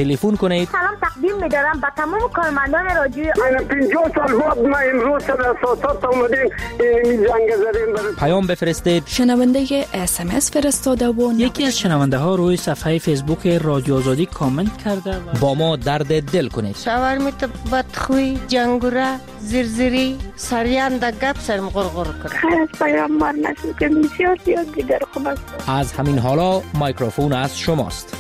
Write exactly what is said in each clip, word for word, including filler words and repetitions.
تلفن کنید. سلام تقدیم می‌دارم به تمام کارمندان رادیو. من پنجاه سال بعد ما امروز در اساسات اومدیم این جنگ زدیم. پیام بفرستید. شنونده اس ام اس فرستاده و یکی از شنونده ها روی صفحه فیسبوک رادیو آزادی کامنت کرده و با ما درد دل کنید. شاورمیت بدخوی، جنگوره، زرزری، سریان در گپ سرم غرغر کنه. خیلی از پیام مار نشد که بسیار زیاد دیگر خوب است. از همین حالا میکروفون از شماست.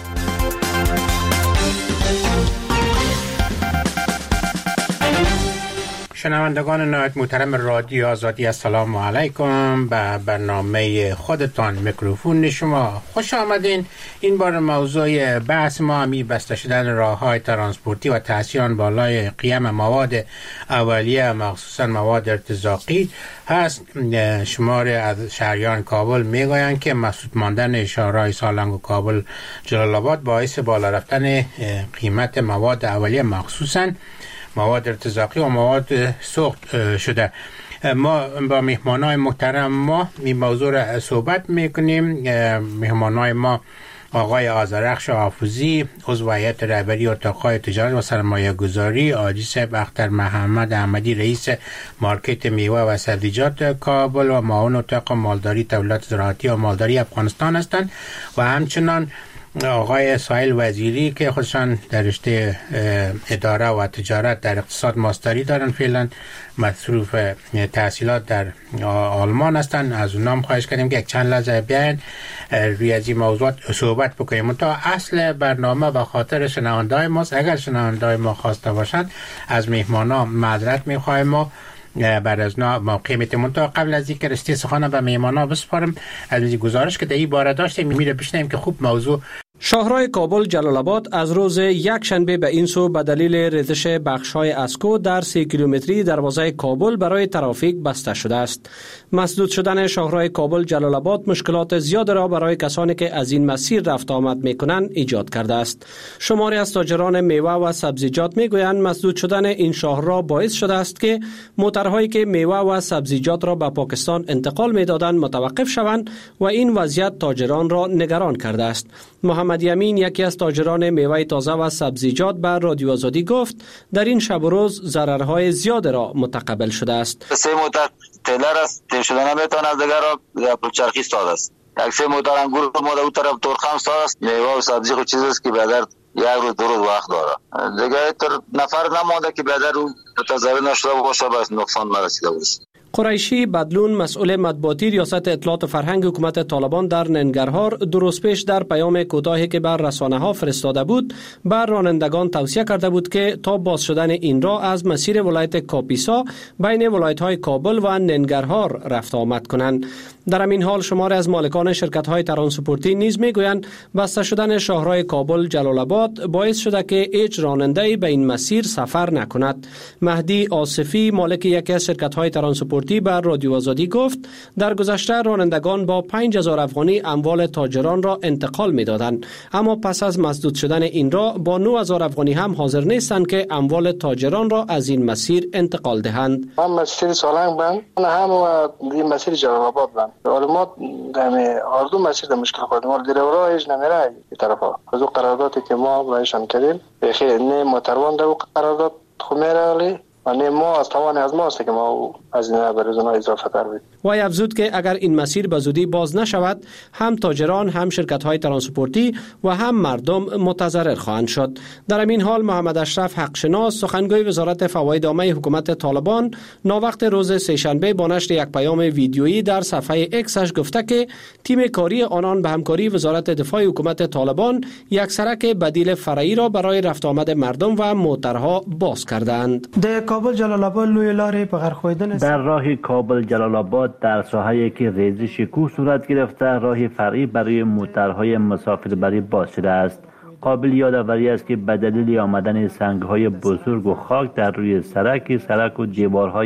شنوندگان نهایت محترم رادیو آزادی، السلام علیکم. به برنامه خودتان میکروفون شما خوش آمدین. این بار موضوع بحث ما همی بسته شدن راه‌های ترانسپورتی و تأثیر آن بالای قیم مواد اولیه مخصوصا مواد ارتزاقی هست. شمار از شهریان کابل میگویند که مسدود ماندن شهرهای سالنگ و کابل جلال آباد باعث بالا رفتن قیمت مواد اولیه مخصوصا مواد ارتزاقی و مواد سوخت شده. ما با مهمانای محترم ما این موضوع را صحبت میکنیم. مهمانای ما آقای آذرخش حافظی، عضو هیئت رهبری اتاق‌های تجارت و سرمایه گذاری، آجی صاحب اختر محمد احمدی، رئیس مارکت میوه و سبزیجات کابل و معاون اتاق مالداری تولیدات زراعتی و مالداری افغانستان هستند و همچنان آقای سهیل وزیری که خودشان در رشته اداره و تجارت در اقتصاد ماستری دارن، فعلا مصروف تحصیلات در آلمان هستن. از اونام خواهش کردیم که یک چند لحظه بیاین روی از این موضوعات صحبت بکنیم. تا اصل برنامه به خاطر شنونده‌های ماست. اگر شنونده‌های ما خواسته باشند از مهمانا معذرت می‌خوایم. ما بعد از نا موقع میتونم تا قبل از اینکه رستی سخن به مهمانا بسپارم از این گزارش که در این باره داشتیم میره بشنیم که خوب موضوع. شاهراه کابل جلال آباد از روز یک شنبه به این سو به دلیل ریزش بخش‌های اسکو در سی کیلومتری دروازه کابل برای ترافیک بسته شده است. مسدود شدن شاهراه کابل جلال آباد مشکلات زیاد را برای کسانی که از این مسیر رفت آمد میکنند ایجاد کرده است. شماری از تاجران میوه و سبزیجات میگویند مسدود شدن این شاهراه باعث شده است که موترهایی که میوه و سبزیجات را به پاکستان انتقال میدادند متوقف شوند و این وضعیت تاجران را نگران کرده است. محمد یمین، یکی از تاجران میوه تازه و سبزیجات، به رادیو آزادی گفت در این شب و روز ضررهای زیاد را متقبل شده است. سه موتر تیلر است، تیر شده نمیتونه از دیگر را پلچرخی استاد است. یک سه موتر انگور ما در اون طرف ترخم استاد است. میوه و سبزی خود چیز است که بیادر یک روز دو روز وقت داره. دیگه تر نفر نمانده که بیادر رو تضرر نشده باشه بس نقصان نرسیده باشه. قریشی بدلون، مسئول مطبوعاتی ریاست اطلاعات فرهنگ حکومت طالبان در ننگرهار، درست پیش در پیام کوتاهی که بر رسانه ها فرستاده بود بر رانندگان توصیه کرده بود که تا باز شدن این راه از مسیر ولایت کاپیسا بین ولایت های کابل و ننگرهار رفت آمد کنند. در همین حال شمار از مالکان شرکت های ترانسپورتی نیز میگویند بسته شدن شاهراه کابل جلال آباد باعث شده که هیچ راننده‌ای به این مسیر سفر نکند. مهدی آصفی، مالک یکی از شرکت های ترانسپورتی، بر رادیو آزادی گفت در گذشته رانندگان با پنج هزار افغانی اموال تاجران را انتقال میدادند، اما پس از مسدود شدن این را با نه هزار افغانی هم حاضر نیستند که اموال تاجران را از این مسیر انتقال دهند. هم مسیر سالنگ بند هم این مسیر جلال آباد بند. حالا ما در اردو مسیر در مشکل خورد ما دیرورا هیچ نمیره این طرفا. از اون قراردادی که ما بایشان کردیم بخیر نه متروان در قرارداد خو میره و نه ما از توان از ماست که ما از این برزونا اضافه تر بید. وی افزود که اگر این مسیر به زودی باز نشود هم تاجران، هم شرکت های ترانسپورتی و هم مردم متضرر خواهند شد. در همین حال محمد اشرف حقشناس، سخنگوی وزارت فواید عامه حکومت طالبان، ناوقت روز سه‌شنبه با نشر یک پیام ویدیویی در صفحه اکسش گفته که تیم کاری آنان به همکاری وزارت دفاع حکومت طالبان یک سرک بدیل فرعی را برای رفت آمد مردم و موترها باز کردند. در کابل جلال آباد لوی لاره به غرخویدن در راه کابل جلال آباد در ساحه‌ای که ریزش کوه صورت گرفته راه فرعی برای موترهای مسافربری باز شده است. قابل یادآوری است که به دلیل آمدن سنگ‌های بزرگ و خاک در روی سرک سرک و دیوارهای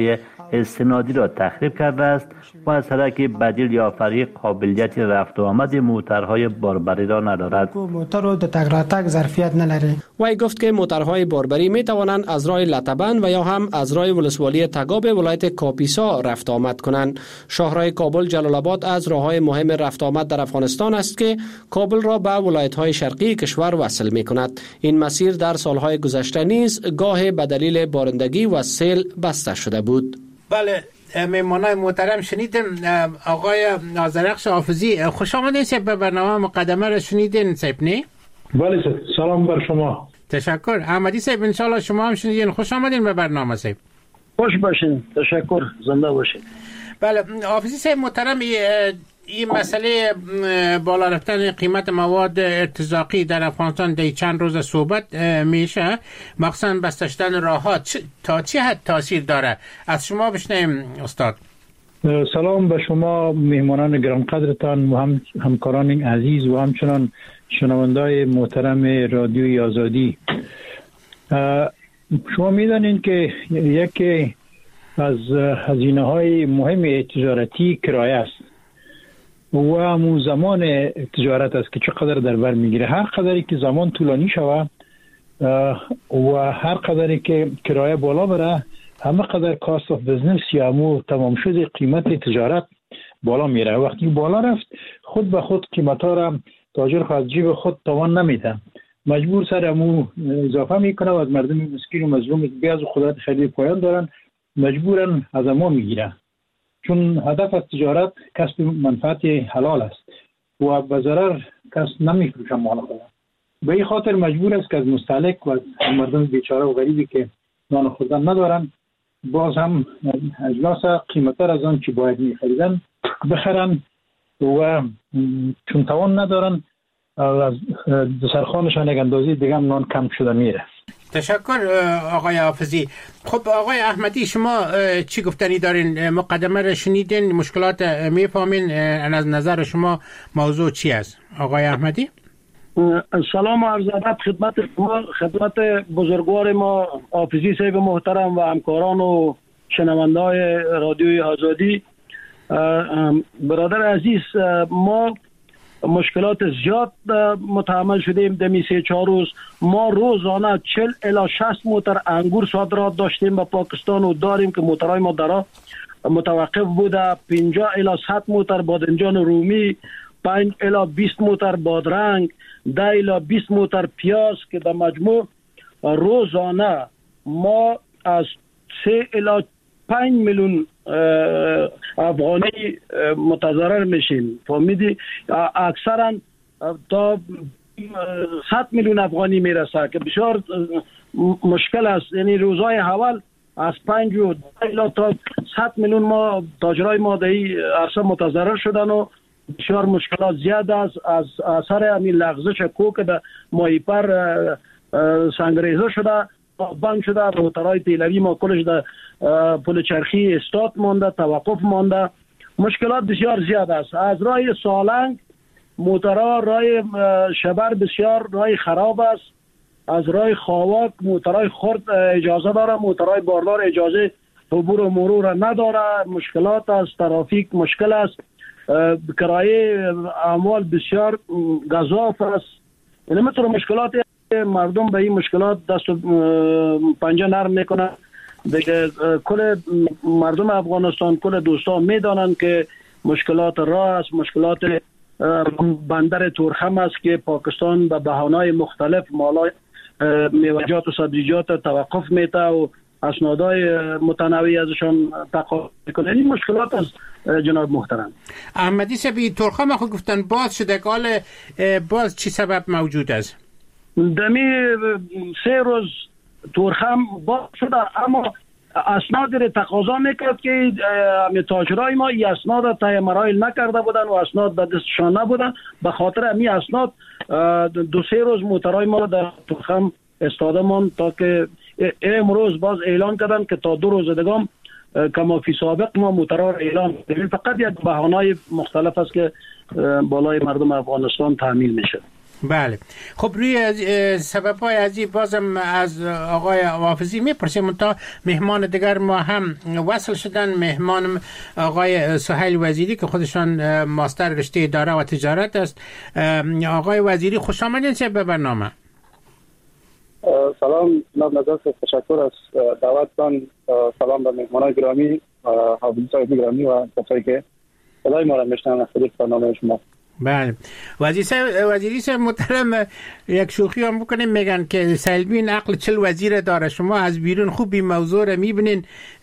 استنادی را تخریب کرده است و از سرک بدیل یا فرعی قابلیت رفت و آمد موترهای باربری را ندارد. موتر رو در تگ راتگ ظرفیت نداره. وی گفت که موترهای باربری می توانند از راه لطبن و یا هم از راه ولسوالی تگاب ولایت کاپیسا رفت آمد کنند. شاهراه کابل جلال آباد از راههای مهم رفت آمد در افغانستان است که کابل را به ولایت‌های شرقی کشور وصل می کند. این مسیر در سالهای گذشته نیز گاه به دلیل بارندگی و سیل بسته شده بود. بله، مهمانای محترم شنیدیم. آقای ناظرخش حافظی، خوش آمدین سیب به برنامه مقدمه را شنیدین سیب نه؟ بله سلام بر شما. تشکر. احمدی سیب انشالله شما هم شنیدین. خوش آمدین به برنامه سیب. خوش باشین. تشکر. زنده باشین. بله حافظی سیب محترم، این مسئله بالا رفتن قیمت مواد ارتزاقی در افغانستان در چند روز صحبت میشه، مخصوصا بسته شدن راه‌ها تا چه حد تاثیر داره؟ از شما بشنویم استاد. سلام به شما مهمانان گرانقدرتان و هم همکاران عزیز و همچنان شنوندای محترم رادیوی آزادی. شما میدانید که یکی از هزینه‌های مهم تجارتی کرایه است و همون زمان تجارت است که چقدر در بر میگیره. هر قدری که زمان طولانی شود و هر قدری که کرایه بالا بره، همه قدر کاست آف بزنس یا همون تمام شده قیمت تجارت بالا میره. وقتی بالا رفت، خود به خود قیمت ها را تاجر خود جیب خود توان نمیده، مجبور سر همون اضافه میکنه و از مردم مسکین و مظلوم بیاز و خودت خیلی پایان دارن مجبورن از ما میگیره، چون هدف از تجارت کسب منفعت حلال است و به ضرر کس نمیفروشه مال خود. به این خاطر مجبور است که از مستهلک و از مردم بیچاره و غریبی که نان خوردن ندارن باز هم اجلاس قیمت‌تر از آن چی باید میخریدن بخرن و چون توان ندارن از دسترخوانشان یک اندازه دیگه هم نان کم شده میره. تشکر آقای حافظی. خب آقای احمدی، شما چی گفتنی دارین؟ مقدمه را شنیدین، مشکلات میفهمین، از نظر شما موضوع چی است آقای احمدی؟ سلام و عرض ادب خدمت شما، خدمت بزرگوار ما حافظی صاحب محترم و همکاران و شنونده‌های رادیوی آزادی. برادر عزیز، ما مشکلات زیاد متحمل شدیم در سه چهار روز. ما روزانه چهل الی شصت موتر انگور صادرات داشتیم به پاکستان و داریم که موترهای ما در متوقف بوده. پنجاه الی صد موتر بادنجان رومی، پنج الی بیست موتر بادرنگ، ده الی بیست موتر پیاز که در مجموع روزانه ما از سه الی پنج میلیون افغانی متضرر میشیم. فهمیدی؟ اکثرا تا صد میلیون افغانی میرسه که بسیار مشکل است. یعنی روزهای اول از پنج و الی تا صد میلیون ما تاجرای ما در این عرصه متضرر شدن و بسیار مشکلات زیاد است. از اثر همین لغزش کوک در ماهیپر سنگریزه شده، بند شده، موترهای تیلوی ما کلش در پل چرخی استاد مانده، توقف مانده. مشکلات بسیار زیاد است. از راه سالنگ موترها راه شبر بسیار راه خراب است. از راه خواک موترهای خرد اجازه داره، موترهای باردار اجازه عبور و مرور نداره. مشکلات است، ترافیک مشکل است، کرایه اموال بسیار گزاف است. این مثل مشکلات مردم به این مشکلات دست و پنجه نرم میکنن دیگه. کل مردم افغانستان، کل دوستان میدانن که مشکلات راه است، مشکلات بندر تورخم است که پاکستان به بهانه‌های مختلف مالای میوه‌جات و سبزیجات توقف میده و اسنادهای متنوعی ازشان تقاضا میکنه. این مشکلات از جناب محترم. احمدی سبی تورخم خود گفتن باز شده، قال باز چی سبب موجود است؟ دمی سه روز تورخم باز شده، اما اسناد را تقاضا میکرد که همه تاجرای ما این اسناد تای مراحل نکرده بودن و اسناد به دستشان نبودن. به خاطر همین اسناد دو سه روز موترای ما در تورخم استاده ماند تا که امروز باز اعلان کردن که تا دو روز دیگه کما فی سابق ما موترها را اعلان کردیم. فقط یک بهانه‌های مختلف است که بالای مردم افغانستان تحمیل میشه. بله. خب روی سبب های عجیب بازم از آقای حافظی میپرسیم. تا مهمان دیگر ما هم وصل شدن. مهمان آقای سهیل وزیری که خودشان ماستر رشته اداره و تجارت است. آقای وزیری خوش آمدین به برنامه. سلام، نظر تشکر از دعوتتان. سلام به مهمانان گرامی، حافظی صاحب گرامی و کسایی که صدای ما را میشنون از طریق برنامه شما. بله. وزیری صاحب محترم، یک شوخی هم بکنیم، میگن که سیلبین عقل چل وزیر داره. شما از بیرون خوب این موضوع رو میبینین.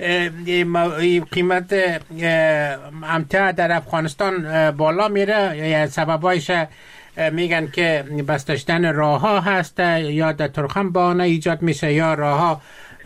قیمت امتیاع در افغانستان بالا میره، یا سببایش میگن که بستشتن راه ها هست، یا در ترخم بانه ایجاد میشه، یا راه ها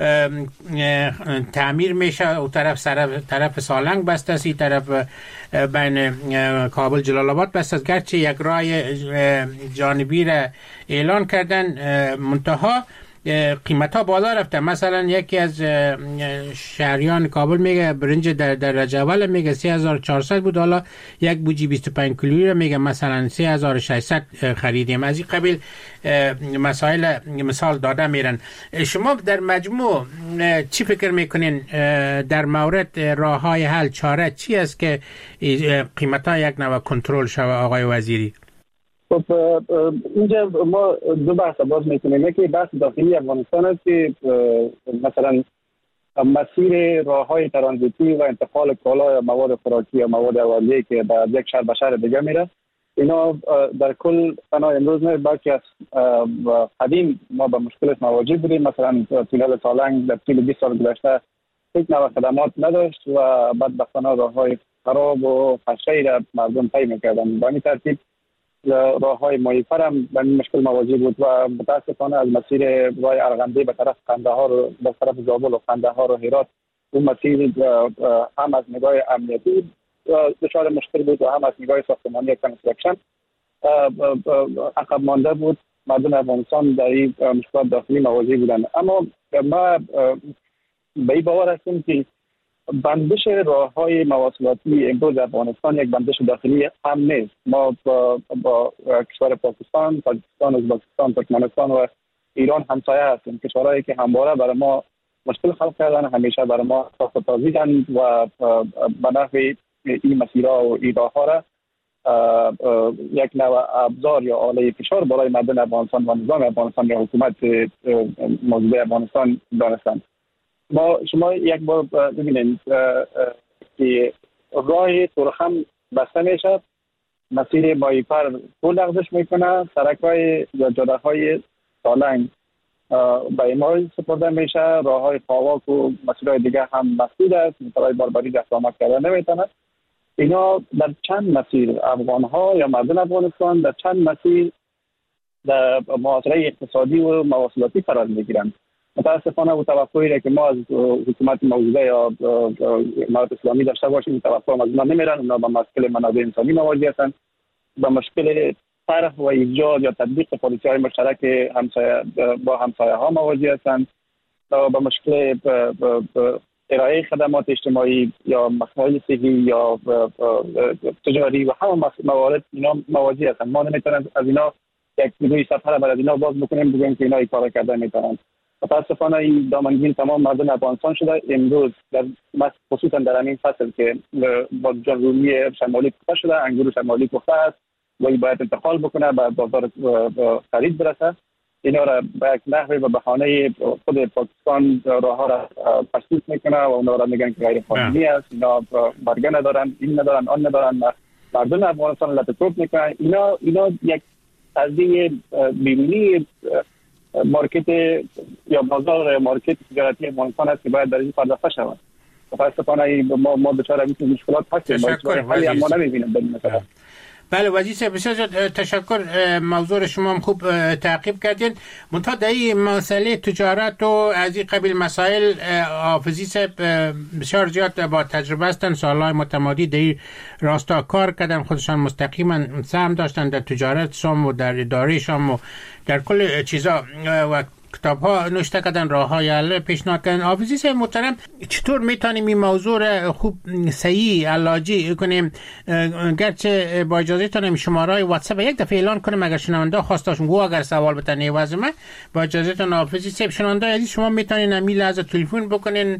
تعمیر میشه. او طرف طرف طرف سالنگ بسته است، این طرف بین کابل جلال آباد بسته است. گرچه یک راه جانبی را اعلان کردن، منتها قیمت ها بالا رفته. مثلا یکی از شهریان کابل میگه برنج در درجه اول میگه سه هزار و چهارصد بود، حالا یک بوجی بیست و پنج کیلویی رو میگه مثلا سه هزار و ششصد خریدیم. از این قبیل مسائل مثال داده میرن. شما در مجموع چی فکر میکنین در مورد راه های حل، چاره چی است که قیمت ها یک نوع کنترل شود آقای وزیری؟ خب اینجا ما دو بحث باز میکنیم. یکی بحث داخلی افغانستان است که مثلا مسیر راههای ترانزیتی و انتقال کالا یا مواد خوراکی یا مواد اولیه که از یک شهر به شهر دیگه میره، اینا در کل تنها امروز نه بلکه از قدیم ما به مشکلات مواجه بودیم. مثلا تونل سالنگ در طول بیست سال گذشته هیچ نوع خدمات نداشت و بدبختانه راههای خراب و خشنی را مردم طی میکردن. به این ترتیب راه های مایفر هم به این مشکل مواجه بود و متاسفانه از مسیر راه ارغنده به طرف قندهار و به طرف زابل و قندهار و هرات، اون مسیر هم از نگاه امنیتی دچار مشکل بود و هم از نگاه ساختمانی کنسترکشن عقب مانده بود. مردم افغانستان در این مشکلات داخلی مواجه بودند. اما ما به این باور هستیم که بندش راه های مواصلاتی امروز افغانستان یک بندش داخلی هم نیست. ما با, با کشور پاکستان، تاجیکستان، ازبکستان، ترکمنستان و ایران همسایه هستیم. کشورهایی که همواره برای ما مشکل خلق کردن، همیشه برای ما ساخت تازیدن و به نحو این مسیرها و این راه ها را یک نوع ابزار یا آله فشار برای مردم افغانستان و نظام افغانستان یا حکومت موجود افغانستان دانستند. ما شما یک بار ببینید که راه ترخم بسته میشه، مسیر مایفر پول لغزش میکنه، سرک‌های یا جاده‌های سالنگ به اعمال سپرده میشه، راه‌های خاواک و مسیرهای دیگه هم مسدود است، برای باربری دست آمد کردن نمیتونه. اینا در چند مسیر افغان‌ها یا مردم افغانستان در چند مسیر در محاصره اقتصادی و مواصلاتی قرار میگیرند. متاسفانه و توقعی را که ما از حکومت موجوده یا امارات اسلامی داشته باشیم توقع از اونا نمیرن. اونا با مشکل منابع انسانی مواجه هستند، با مشکل طرح و ایجاد یا تطبیق پالیسی های مشترک همسایه با همسایه ها مواجه هستند، با مشکل ارائه خدمات اجتماعی یا مسائل صحی یا تجاری و همه موارد اینا مواجه هستند. ما نمیتونیم از اینا یک ویدیوی سفر برای اینا باز بکنیم بگیم که اینا این کارا کرده میتونن. متاسفانه این دامنگیر تمام مردم افغانستان شده. امروز در خصوصا در همین فصل که با جنرومی شمالی پخته شده، انگور شمالی پخته است و این باید انتقال بکنه به بازار خرید برسه، اینا را به یک نحوی و بهانه خود پاکستان راه ها را تشخیص میکنه و اونا را میگن که غیر قانونی است، اینا برگه ندارن، این ندارن، آن ندارن، مردم افغانستان لطفت میکنن. اینا اینا یک قضیه بیرونی مارکت یا بازار مارکت تجارتی افغانستان است که باید در این پرداخته شود. متاسفانه ما ما دچار این مشکلات هستیم. ولی ما نمیبینیم در این مسئله. بله وزیر صاحب بسیار تشکر. موضوع شما هم خوب تعقیب کردین. منتها در این مسئله تجارت و از این قبیل مسائل حافظی صاحب بسیار زیاد با تجربه هستن، سالهای متمادی در این راستا کار کردن، خودشان مستقیما سهم داشتن در تجارت شام و در اداره شام و در کل چیزا و کتاب ها نوشته کردن، راه های حل پیشنهاد کردن. حافظی صاحب محترم، چطور میتونیم این موضوع را خوب صحیح علاجی کنیم؟ گرچه با اجازه تانم شماره واتساپ یک دفعه اعلان کنم اگر شنونده خواستاشون گو اگر سوال بتنه واسه با اجازه تان حافظی صاحب، شنونده عزیز شما میتونین امی لحظه تلفن بکنین.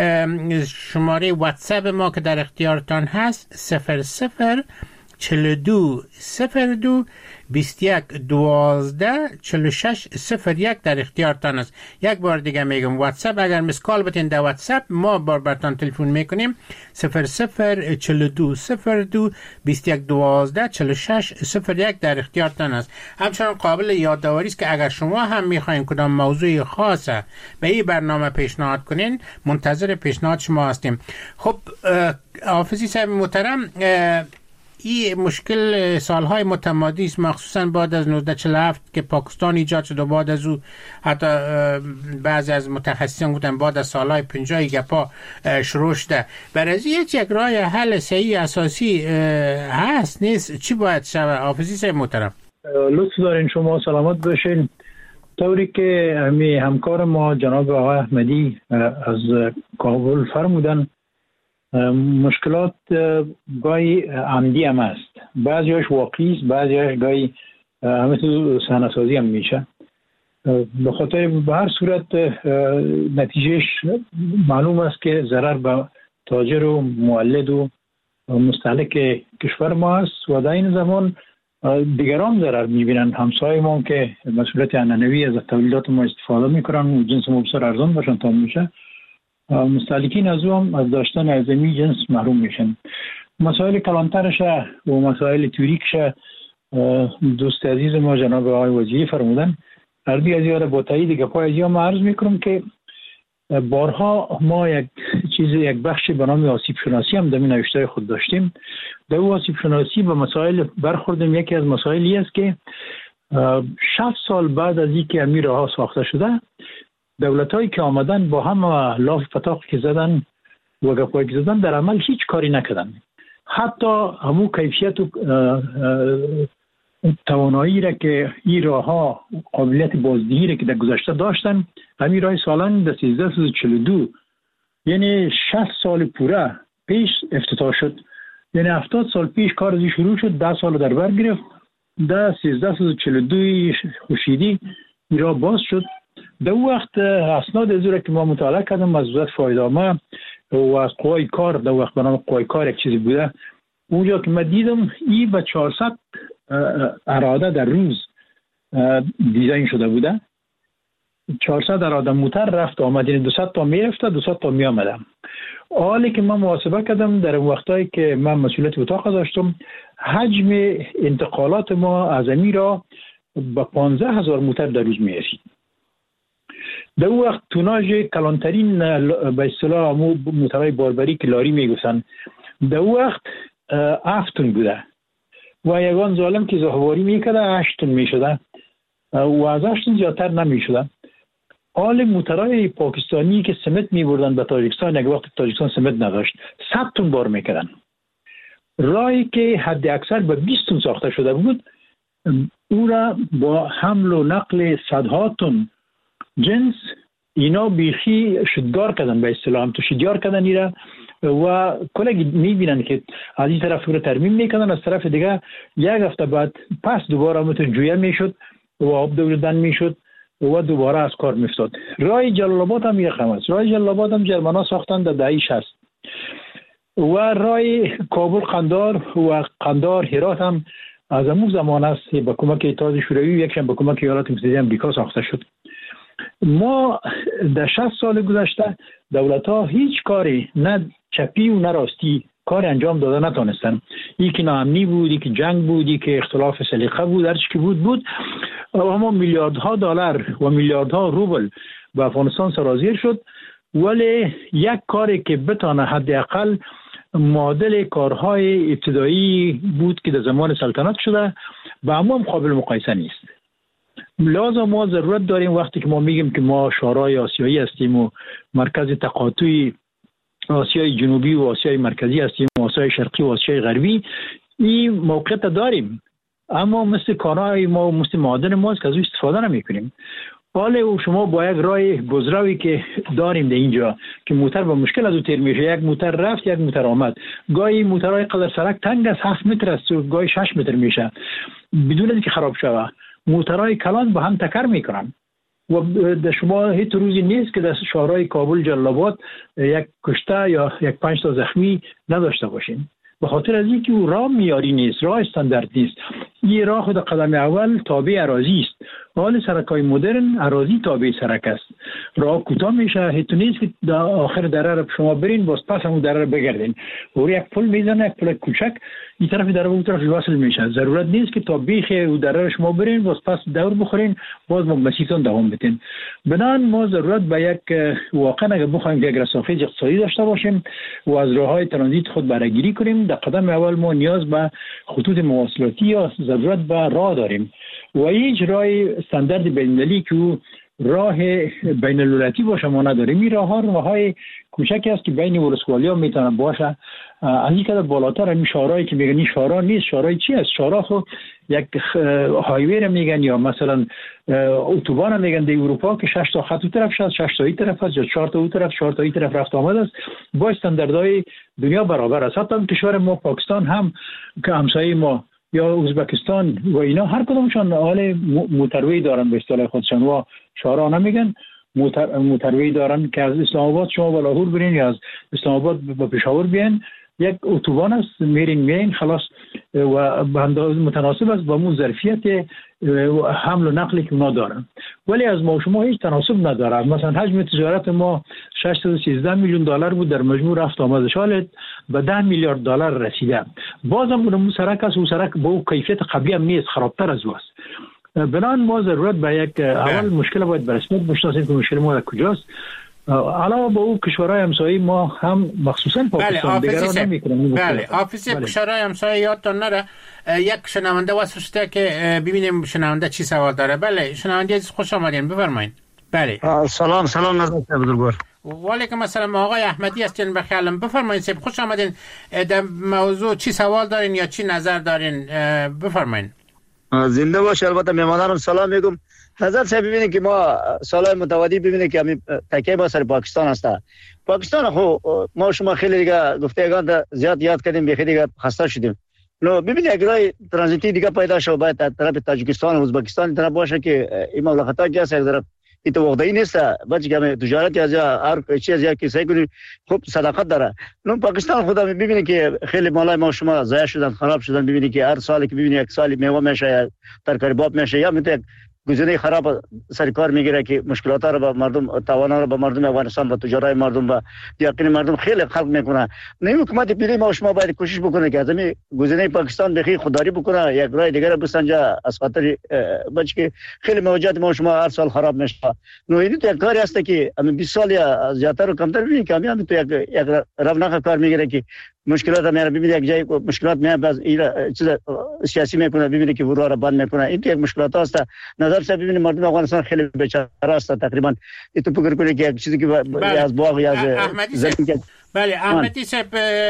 شماره واتساپ ما که در اختیارتان هست صفر صفر چهل و دو صفر دو بیست و یک دوازده چهل و شش صفر یک در اختیارتان است. یک بار دیگه میگم واتساپ، اگر مسکال بتین در واتساپ ما بار برتان تلفن میکنیم صفر صفر چهل و دو صفر دو بیست و یک دوازده چهل و شش صفر یک در اختیارتان است. همچنان قابل یادآوری است که اگر شما هم میخواین کدام موضوع خاصه به این برنامه پیشنهاد کنین، منتظر پیشنهاد شما هستیم. خب حافظی صاحب محترم، این مشکل سالهای متمادی است، مخصوصا بعد از نوزده چهل و هفت که پاکستان ایجاد شد و بعد از او حتی بعضی از متخصصان گفتن بعد از سالهای پنجاه گپا شروع شده. برای از یک راه حل صحیح اساسی هست نیست؟ چی باید شود حافظی صاحب محترم؟ لطف دارین، شما سلامت باشین. طوری که همی همکار ما جناب آقای احمدی از کابل فرمودن، مشکلات گاهی عمدی هم است، بعضیش واقعی است، بعضیش گاهی همه تو صحنه‌سازی هم میشه. به خاطر به هر صورت نتیجهش معلوم است که ضرر به تاجر و مولد و مستهلک کشور ما است و در این زمان دیگران ضرر میبینن. همسایه ما که مسئولیت عنعنوی از تولیدات ما استفاده میکنن و جنس ما بسیار ارزان باشن تا میشه، مستهلکین از او هم از داشتن اعظمی جنس محروم میشن. مسائل کلانترش و مسائل توریکش دوست عزیز ما جناب آقای وزیری فرمودن، عربی از یاد با تایید گپای از یا ما عرض میکنم که بارها ما یک چیز یک بخش به نام آسیب شناسی هم در نوشته خود داشتیم. در او آسیب شناسی به مسائل برخوردیم. یکی از مسائلی است که شصت سال بعد از اینکه امیر راه ساخته شده، دولت‌هایی که آمدن با هم لاف پتاق که زدن و گپایی که زدن در عمل هیچ کاری نکردن. حتی همون کیفیت و توانایی را که این راه‌ها قابلیت بازدهی را که در گذشته داشتن، همین راه سالن در سیزده و چهل و دو یعنی شصت سال پوره پیش افتتاح شد. یعنی هفتاد سال پیش کار ازی شروع شد، ده سال در بر گرفت، در سیزده و چهل و دو خورشیدی این راه باز شد. در اون وقت اسناد از را که ما مطالعه کردم از وزارت فایده‌نامه و از قوای کار، در وقت به نام قوای کار یک چیزی بوده، اونجا که من دیدم این به چهارصد اراده در روز دیزاین شده بوده. چهارصد اراده موتر رفت آمد، یعنی دویست تا میرفته دویست تا می آمده. حالی که من محاسبه کردم در اون وقتایی که من مسئولیت اتاق داشتم، حجم انتقالات ما از امی را به پانزده هزار موتر در روز می رسید. در اون وقت توناژ کلانترین به اصطلاح موترهای باربری که لاری میگفتن در اون وقت هفت تن بوده و یگان ظالم که زهواری میکرده هشت تن میشده و از هشت تن زیادتر نمیشده. حال موترهای پاکستانی که سمت میبردن به تاجیکستان، یک وقت تاجیکستان سمت نداشت، صد تن بار میکردن. راهی که حد اکثر به بیست تن ساخته شده بود، او را با حمل و نقل صدها تن جنس اینا بیخی شدگار کردن، به اصطلاح هم تو شدگار کردن ایرا و کلگی میبینن که از این طرف رو ترمیم میکنن، از طرف دیگه یک هفته بعد پس دوباره همتون جویه میشد و آب دوردن میشد و دوباره از کار میفتاد. راه جلال آباد هم یک هم است. راه جلال آباد هم جرمنا ساختن در دهه شصت و راه کابل قندار و قندار هرات هم از همون زمان است با کمک اتحاد شوروی، یکشم با کمک ایالات متحده آمریکا ساخته شد. ما در شصت سال گذشته دولت ها هیچ کاری، نه چپی و نه راستی، کار انجام داده نتونستن. یکی ناامنی بود، یکی جنگ بود، یکی اختلاف سلیقه بود، هر چی که بود بود. اما میلیاردها دلار و میلیاردها روبل به افغانستان سرازیر شد، ولی یک کاری که بتانه حداقل معادل کارهای ابتدایی بود که در زمان سلطنت شده با هم قابل مقایسه نیست. لازم ما ضرورت داریم وقتی که ما میگیم که ما شورای آسیایی هستیم و مرکز تقاطع آسیای جنوبی و آسیای مرکزی هستیم و آسیای شرقی و آسیای غربی، این موقعیت داریم، اما مثل کانای ما و مثل معادن ما که از او استفاده نمی کنیم. حالا او شما با یک راه گذراوی که داریم در اینجا که موتر با مشکل از او تیر میشه، یک موتر رفت یک موتر آمد، گاهی موترهای قدر سرک تنگ از هفت متر است و گاهی شش متر میشه بدون اینکه خراب شوه. موترهای کلان با هم تکر میکنن و در شما هیچ روزی نیست که در شهرهای کابل جلال آباد یک کشته یا یک پنج تا زخمی نداشته باشین، به خاطر از اینکه او راه معیاری نیست، راه استاندارد نیست. این راه خود قدم اول تابع اراضی است. حال سرکای مدرن اراضی تابع سرک است. راه کوتاه میشه، هیچ نیست که در آخر دره را شما برین باز پس همون دره را بگردین. و یک پل میزنه، یک پل کوچک این طرف دره به اون طرف وصل میشه. ضرورت نیست که تا بیخ او دره را شما برین باز پس دور بخورین باز مسیرتون دوام بدین. بنابراین ما ضرورت به یک واقعا اگه بخوایم یک رسافه اقتصادی داشته باشیم و از راههای ترانزیت خود برگیری کنیم، در قدم اول ما نیاز به خطوط مواصلاتی یا ضرورت به راه داریم و هیچ راه استاندارد بین‌المللی که راه بین الدولتی باشه ما نداریم. این راه ها راههای کوچکی است که بین ولسوالی‌ها میتونه باشه. از این کده بالاتر همین شهرهایی که میگن این شهرها نیست، شهرهای چی است؟ شهرها خو یک هایوی را میگن یا مثلا اتوبان را میگن در اروپا که شش تا خط اون طرف شد، شش تا این طرف است یا چهار تا اون طرف، چهار تا این طرف رفت آمد است، با استانداردهای دنیا برابر است. حتی کشور ما پاکستان هم که همسایه ما یا ازبکستان و اینا هر کدومشان حال موتروی دارن به اصطلاح خودشان و شهرها نمیگن موتر موتروی دارن که از اسلام آباد شما به لاهور برین یا از اسلام آباد به پشاور بیاین یک اتوبان است، میرین میرین خلاص و به اندازه متناسب است با اون ظرفیت حمل و نقلی که اونا دارن. ولی از ما شما هیچ تناسب نداره. مثلا حجم تجارت ما ششصد و سیزده میلیون دلار بود، در مجموع رفت آمدش حال به ده میلیارد دلار رسیده. بازم اون سرک است و سرک با اون کیفیت قبلی هم نیست، خرابتر از او است. بنابراین ما ضرورت به یک اول مشکل باید به رسمیت بشناسیم که مشکل ما در کجاست. علاوه به او کشورهای همسایه ما هم مخصوصا پاکستان دیگران نمی‌کنن. بله آفیس کشورهای همسایه یادتون نره. یک شنونده واسطه که ببینیم شنونده چی سوال داره. بله شنونده عزیز خوش آمدین، بفرمایید. بله سلام سلام نظر بزرگوار. و علیکم السلام. آقای احمدی هستین بخیالم، بفرمایید سیب خوش آمدین. در موضوع چی سوال دارین یا چی نظر دارین بفرمایید. زنده باش. البته میهمانانم سلام میگم. نظر صاحب ببینید که ما سالهای متعددی ببینید که همین تکیه ما سر پاکستان هست. پاکستان خو ما شما خیلی دیگه گفتگان زیاد یاد کردیم، به خیلی دیگه خسته شدیم. نو ببینید اگر ترانزیتی دیگه پیدا شد باید از طرف تاجیکستان و ازبکستان طرف باشه که این مملکت‌ها که هست در این تو وقتی نیست بچه که تجارت از هر چیز یا کسی کنی خوب صداقت داره. نو پاکستان خدا ببینید که خیلی مالای ما شما ضایع شدن، خراب شدن. ببینید که هر سالی که ببینید یک سالی میوه میشه یا ترکاری باب میشه یا میته گزینه خراب سرکار میگیره که مشکلات رو به مردم توانا رو به مردم افغانستان و تجارت مردم و یقین مردم خیلی خلق میکنه. نه حکومت پیری ما شما باید کوشش بکنه که از همین گزینه پاکستان بخی خودداری بکنه، یک راه دیگه رو بسنجه از خاطر بچ که خیلی موجات ما شما هر سال خراب میشه. نو این تو یک کاری است که همین بیست سال یا زیادتر رو کمتر ببینید که همین تو یک یک رونق کار میگیره که مشکلات میاره. ببینید یک جای مشکلات میاد باز این چیز سیاسی میکنه، ببینید که ورا رو بند میکنه. این یک مشکلات است. نظر صاحب ببینید مردم افغانستان خیلی بیچاره است تقریبا. این تو فکر کنید که یک چیزی که از باغ یا از زمین. بله احمدی صاحب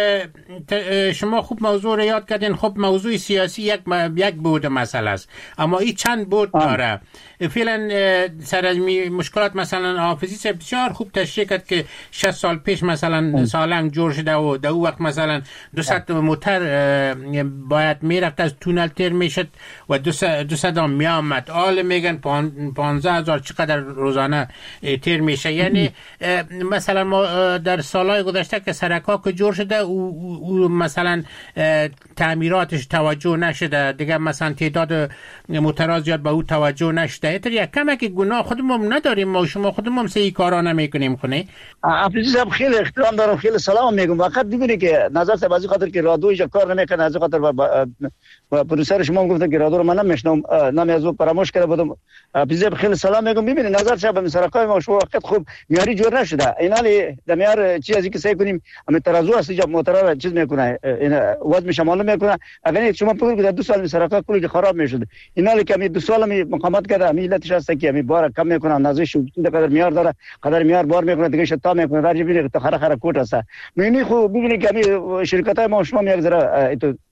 شما خوب موضوع رو یاد کردین. خب موضوع سیاسی یک یک بود مسئله است، اما این چند بود داره. فعلا سر از مشکلات مثلا حافظی صاحب بسیار خوب تشریح کرد که شصت سال پیش مثلا سالنگ جور شده و در اون وقت مثلا دوصد موتر باید میرفت از تونل تیر میشد و دوصد هم میامد. حال میگن پانزده هزار چقدر روزانه تیر میشه. یعنی مثلا ما در سالهای گذشته که سرکا که جور شده او مثلا تعمیراتش توجه نشده دیگه، مثلا تعداد موترها زیاد به او توجه نشده. اینطور یک کمک گناه خودمون نداریم ما شما خودمون سه کارا نمیکنیم خونه. افریدی صاحب خیلی احترام دارم، خیلی سلام میگم. فقط ببینید که نظر صاحب از خاطر که رادیوش کار نمیکنه، از خاطر و پروسر شما گفتن که رادیو رو من نمیشنم، نمی از فراموش کرده بودم. افریدی خیلی سلام میگم. ببینید نظر صاحب سرکای ما شما وقت خوب میاری جور نشده. اینالی دمیار چیزی که سعی کنیم همین ترازو است جاب موتر چیز میکنه، این وزن میشه معلوم میکنه. اگر شما بگید که دو سال سرکا کلی خراب میشد، اینالی که می دو سال می مقاومت کرده، میلتش است که می بار کم میکنه، نازش قدر میار داره، قدر میار بار میکنه دیگه شتا میکنه، راجع ببینید تا خره خره کوت است. میبینی خوب ببینید که شرکت های ما شما یک ذره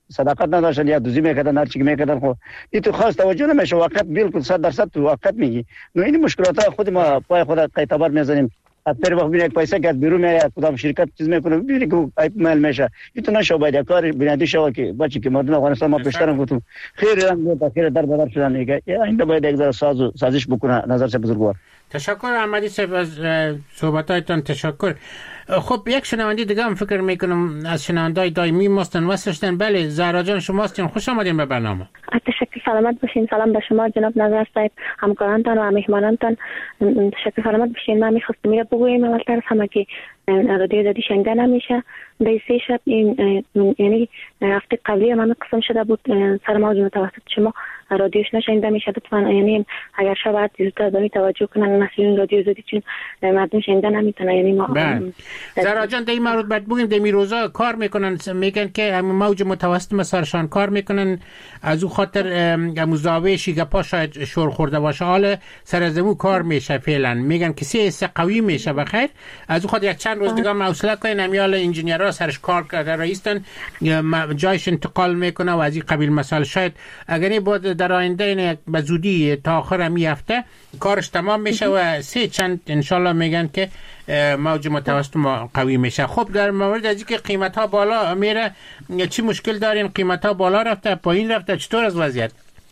صداقت نداشتن یا دوزی میکردن، هر چی میکردن خب این تو خاص توجه نمیشه. وقت بالکل صد درصد تو وقت میگی. نو این مشکلات ها خود ما پای خود قیتبر میزنیم. هر وقت ببینید پیسه که از بیرون میاد کدام شرکت چیز میکنه ببینید که ایمیل میشه. این تو نشو باید کار بنیادی شو که بچی که مردم افغانستان ما پیشترم گفتم خیر رنگ تا خیر در بدر شدن میگه این باید یک ذره ساز و سازش بکنه. نظر سے بزرگوار. تشکر احمدی صاحب از صحبتایتان. تشکر. خب یک شنونده دیگه هم فکر میکنم از شنوندای دائمی ماستن وصلشتن. بله زهرا جان شماستین، خوش آمدین به برنامه. تشکر، سلامت باشین. سلام به شما جناب نظر صاحب، همکارانتان و مهمانانتان. تشکر، سلامت باشین. من میخواستم میره بگویم اولتر از همه که رادیو زدی شنیده نمیشه. در سه شب این یعنی هفته قبلی من قسم شده بود سر موج متوسط شما رادیوش نشنیده میشه. لطفا یعنی اگر شاید زودتر داری توجه کنن مسئولین رادیو زدی، چون مردم شنیده نمیتونن. یعنی ما زهرا جان در این مورد بعد بگیم در روزا کار میکنن، میگن که همین موج متوسط مسارشان کار میکنن، از او خاطر همون زاویه شیگپا شاید شور خورده باشه. حالا سر از امو کار میشه فعلا، میگن کسی حصه قوی میشه بخیر. از او خاطر یک چند روز دیگه حوصله کنین. امیال انجینیرها سرش کار کرده رئیسن جایش انتقال میکنه و از این قبیل مسائل. شاید اگر این بود در آینده این به زودی تا آخر می هفته کارش تمام میشه و سه چند انشالله میگن که موج متوسط ما قوی میشه. خب در مورد از اینکه قیمت ها بالا میره چی مشکل دارین؟ قیمت ها بالا رفته پایین رفته، چطور از وضعیت؟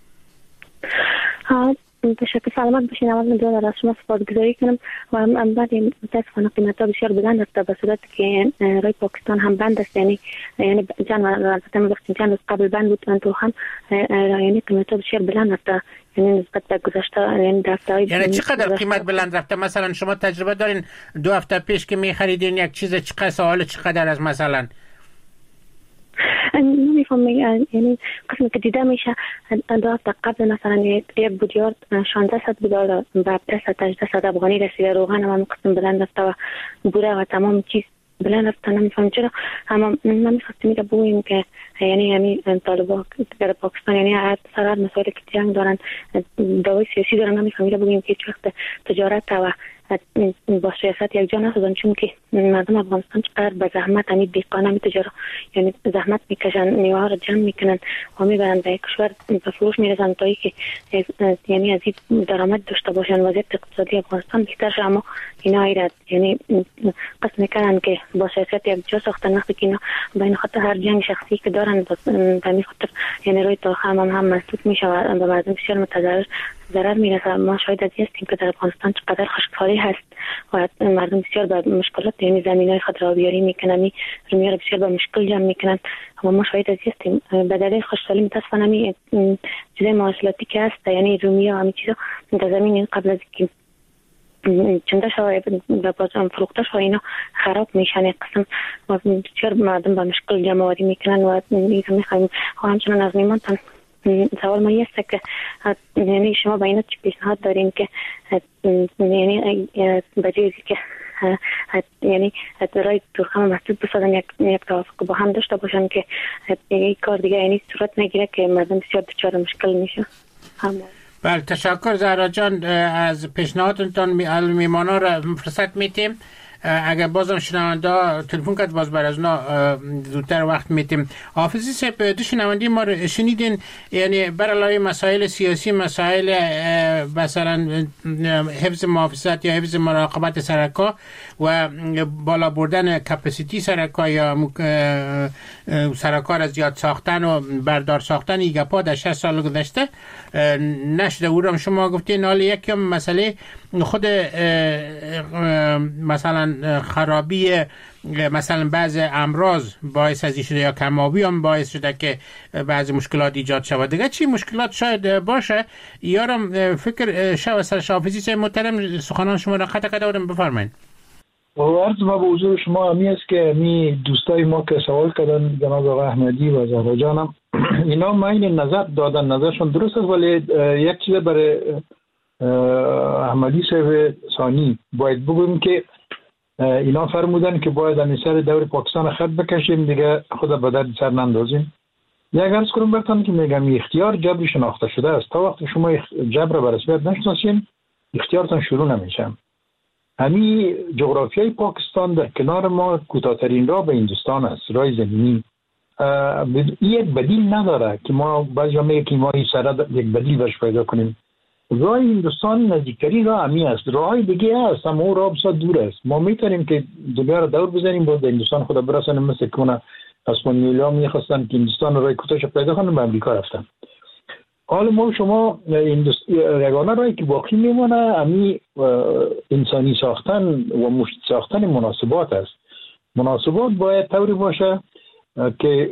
ها تشکر، سلامت باشین. اول من دو از شما سپاسگزاری کنم و هم بعد متاسفانه قیمت ها بسیار بلند رفته به صورت که رای پاکستان هم بند است. یعنی یعنی جان البته من وقتی چند روز قبل بند بود تو هم یعنی قیمت ها بسیار بلند رفته. یعنی نسبت به گذشته یعنی دفترهای یعنی چقدر قیمت بلند رفته؟ مثلا شما تجربه دارین دو هفته پیش که می خریدین یک چیز چقدر سوال چقدر از مثلا نمیفهم یعنی قسمی که دیده میشه دو هفته قبل مثلا یک بودیارد شانزده صد دلار به هفده صد هجده صد افغانی رسیده. روغن هم قسم بلند رفته و بوره و تمام چیز بلند رفته. نمیفهم چرا. اما من میخواستم میگه بگویم که یعنی یعنی طالبان در پاکستان یعنی هر سرار مسائل که جنگ دارن دعوای سیاسی دارن. نمیفهم میگه بگویم که هیچ وقت تجارت و با سیاست یک جا نشدن، چون که مردم افغانستان چقدر به زحمت همین دیقان همین تجارت یعنی زحمت میکشن، میوه ها رو جمع میکنن و میبرن به کشور به فروش میرسن تا که یعنی از این درآمد داشته باشن. وضعیت اقتصادی افغانستان بهتر شه، اما اینا ایراد یعنی قصد میکنن که با سیاست یک جا ساختن. نخواهی که اینا بین خاطر هر جنگ شخصی که دارن به همین خاطر یعنی روی تاخم هم هم مسئول میشه و به مردم بسیار متضرر ضرر میرسه. ما شاید از این هستیم که در افغانستان چقدر خشکسالی هست و مردم بسیار به مشکلات یعنی زمینای خود آبیاری میکنن، رومیار بسیار به مشکل جمع میکنن و ما شاید از این هستیم. به دلیل خشکسالی متاسفانه همین چیزای مواصلاتی که هست یعنی رومیا همین چیزا در زمین قبل از که چنده شوه به بازم فروخته شوه اینا خراب میشن. یک قسم و بسیار مردم به مشکل جمع آوری میکنن و اینا میخوایم و همچنان از میمانتن. سوال ما است که یعنی شما با اینا چی پیشنهاد دارین که یعنی بجایزی که یعنی رای ترخم مسئول بسازن یک یک توافق با هم داشته باشن که یک کار دیگه یعنی صورت نگیره که مردم بسیار دچار مشکل میشه. بله تشکر زهرا جان از پیشنهادتون. میمانا را فرصت میتیم اگر بازم شنونده تلفن کرد باز بر از اونا زودتر وقت میتیم. حافظی صاحب دو شنونده ما رو شنیدین یعنی برای مسائل سیاسی مسائل مثلا حفظ محافظت یا حفظ مراقبت سرکا و بالا بردن کپاسیتی سرکا یا سرکا را زیاد ساختن و بردار ساختن ایگپا در شصت سال گذشته نشده. او را شما گفتین حالا یکی هم مسئله خود مثلا خرابی مثلا بعض امراض باعث از این شده یا کمابی هم باعث شده که بعض مشکلات ایجاد شود. دیگه چی مشکلات شاید باشه یارم فکر شو سر حافظی صاحب محترم سخنان شما را قطع قطع بودم بفرمایید. عرض ما به حضور شما همی است که می دوستای ما که سوال کردن جناب آقای احمدی و زهرا جانم اینا ماین نظر دادن نظرشون درست است، ولی یک چیز برای احمدی صاحب ثانی باید بگویم که اینا فرمودن که باید امیسر دور پاکستان خط بکشیم دیگه خود به درد سر نندازیم. یک عرض کنم برتان که میگم اختیار جبری شناخته شده است. تا وقتی شما جبر به رسمیت نشناسین اختیارتان شروع نمیشه. همین جغرافیای پاکستان در کنار ما کوتاه‌ترین راه به هندوستان است، راه زمینی. یک بدیل نداره که ما بعضی میگه که ما این سره یک بدیل برش پیدا کنیم. راه هندوستان نزدیکتری راه همی است، راه های دیگه هست اما اون راه بسیار دور است. ما میتونیم که دنیا رو دور بزنیم باز هندوستان خدا برسانیم، مثل کنه اسپانیولا میخواستن که هندوستان راه کوتاهش پیدا کنن به امریکا رفتن. حالا ما شما یگانه راهی که باقی میمونه امی انسانی ساختن و مشت ساختن مناسبات است. مناسبات باید طوری باشه که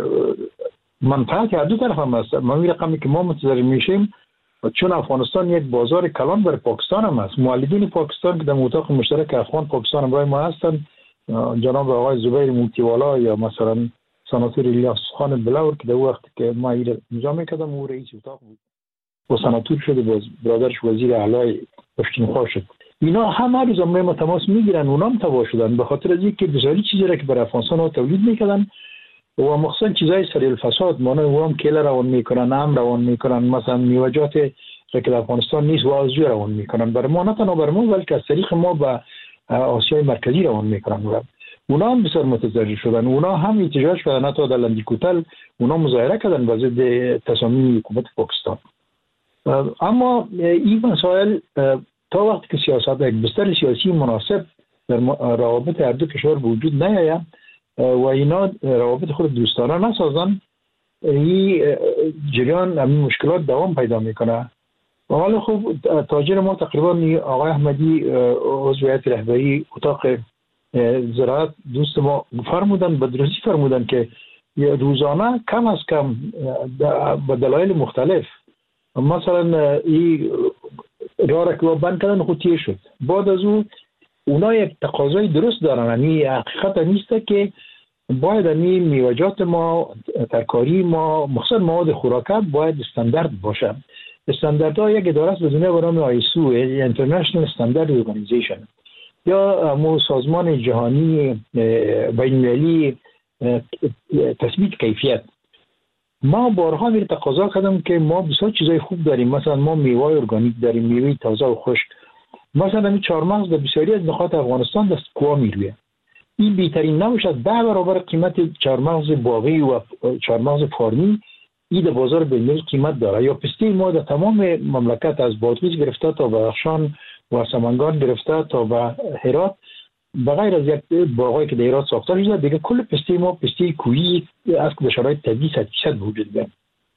منفعت هر دو طرف هم است. ما می رقمی که ما متضرر میشیم چون افغانستان یک بازار کلان برای پاکستان هم است. مولدین پاکستان که در اتاق مشترک افغان پاکستان برای ما هستند، جناب آقای زبیر موتیوالا یا مثلا سناتور الیاس خان بلور که در وقت که ما ایره امضا میکردم او رئیس اتاق بود و سناتور شده، باز برادرش وزیر اعلی پشتونخوا شد. اینا هم هر روز ما تماس میگیرن، اونا هم تباه شدن به خاطر از اینکه بسیاری چیزی را که برای افغانستان ها تولید میکردن و مخصوصا چیزای سریع الفساد، مانه او هم کیل روان میکنن، هم روان میکنن، مثلا میوجات را که در افغانستان نیست و آزجو روان میکنن برای ما، نه تنها برای ما بلکه از طریق ما به آسیای مرکزی روان میکنن. اونا هم بسیار متضرر شدن، اونا هم احتجاج کردن، حتی در لندیکوتل اونا مظاهره کردن به ضد تصامیم حکومت پاکستان. اما این مسائل تا وقتی که سیاست یک بستر سیاسی مناسب در روابط هر دو کشور وجود نیاید و اینا روابط خود دوستانه نسازن، این جریان همین مشکلات دوام پیدا میکنه. و حالا خوب تاجر ما تقریبا آقای احمدی عضو هیئت رهبری اتاق زراعت دوست ما فرمودن، به درستی فرمودن که روزانه کم از کم به دلایل مختلف مثلا این راه را که بند کردن خودیه شد، بعد از اون اونا یک تقاضای درست دارن. یعنی حقیقت نیست که باید این میوجات ما، ترکاری ما، مخصوصا مواد خوراکت باید استاندارد باشه. استانداردها یک اداره است به دنیا به نام آیسو، International Standard Organization، یا مو سازمان جهانی بین‌المللی تثبیت کیفیت. ما بارها میره تقاضا کردم که ما بسیار چیزای خوب داریم، مثلا ما میوه ارگانیک داریم، میوه تازه و خشک، مثلا این چهارمغز در بسیاری از نقاط افغانستان دست کوا میروه. این بهترین نباشد ده برابر قیمت چهارمغز باغی و چهارمغز فارمی این در بازار بین‌المللی قیمت داره. یا پسته ما در تمام مملکت از بادغیس گرفته تا بدخشان و سمنگان گرفته تا به هرات، بغیر از یک باغایی که در هرات ساخته شده، دیگه کل پسته ما پسته کویی است که به شرایط طبیعی صد درصد وجود داره.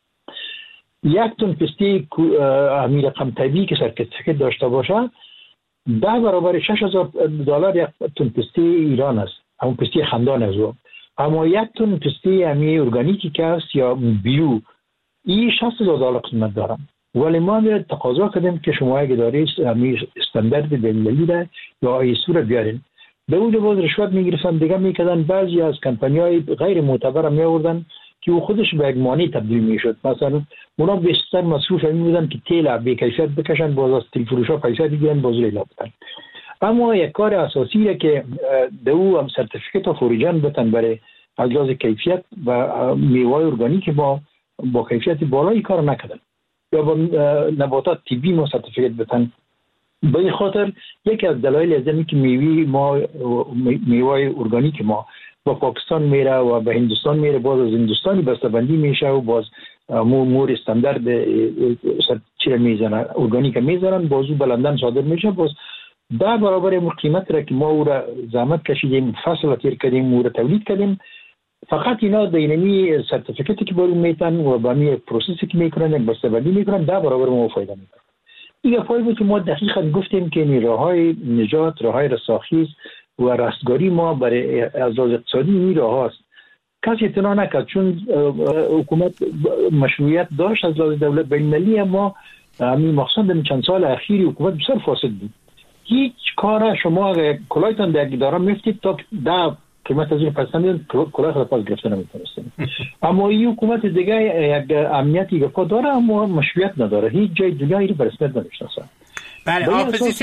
یک تن پسته همین رقم طبیعی که سرتیفیکت داشته باشه ده برابر شش هزار دلار یک تن پسته ایران است، همون پسته خندان است. اما یک تن پسته همین ارگانیکی که است یا بیو این شصت هزار دلار قیمت داره. ولی ما میره تقاضا کردیم که شما اگه دارید همین استاندارد بین‌المللی را یا آیسو را بیارین. به اونجا باز رشوت میگرفتن، دیگه میکردن بعضی از کمپانی‌های غیر معتبر می آوردن که او خودش به یک مانع تبدیل میشد. مثلا اونا بیشتر مصروف همین بودن که تیل به کیفیت بکشن، باز از تیل فروشا پیسه بگیرن، باز لیلا بدن. اما یک کار اساسی است که دو هم سرتیفیکت فوریجن بتن برای از لحاظ کیفیت و میوه ارگانیک با با کیفیت بالایی کار نکردن، یا با نباتات طبی ما سرتیفیکت بتن. به این خاطر یکی از دلایل از اینه که میوه ما میوه ارگانیک ما با پاکستان میره و به هندوستان میره، باز از هندوستانی بسته‌بندی میشه و باز مور استاندارد چیره میزنن، ارگانیک میزنن، بازو بلندن صادر میشه، باز ده برابر قیمت را که ما او را زحمت کشیدیم، فصل تیر کردیم، او را تولید کردیم، فقط اینا دینامی سرتیفیکتی که برون میتن و با می پروسسی که میکنن یک بسته‌بندی میکنن ده برابر ما فایده میکنن. این فایده بود که ما دقیقاً گفتیم که این راههای نجات، راههای رستاخیز و رستگاری ما برای از لحاظ اقتصادی این راه هاست. کسی اطلاع نکرد چون حکومت مشروعیت داشت از لحاظ دولت بین‌المللی، اما همین مخصوصا در چند سال اخیری حکومت بسیار فاسد بود. هیچ کار شما اگه کلایتان در اداره میفتید تا ده قیمت از این پس نمیدن کلاه خود پاس گرفته نمیتونستیم. اما این حکومت دیگه یک امنیتی که داره اما مشروعیت نداره، هیچ جای دنیا این برسنت نمیشناسه. بله حافظی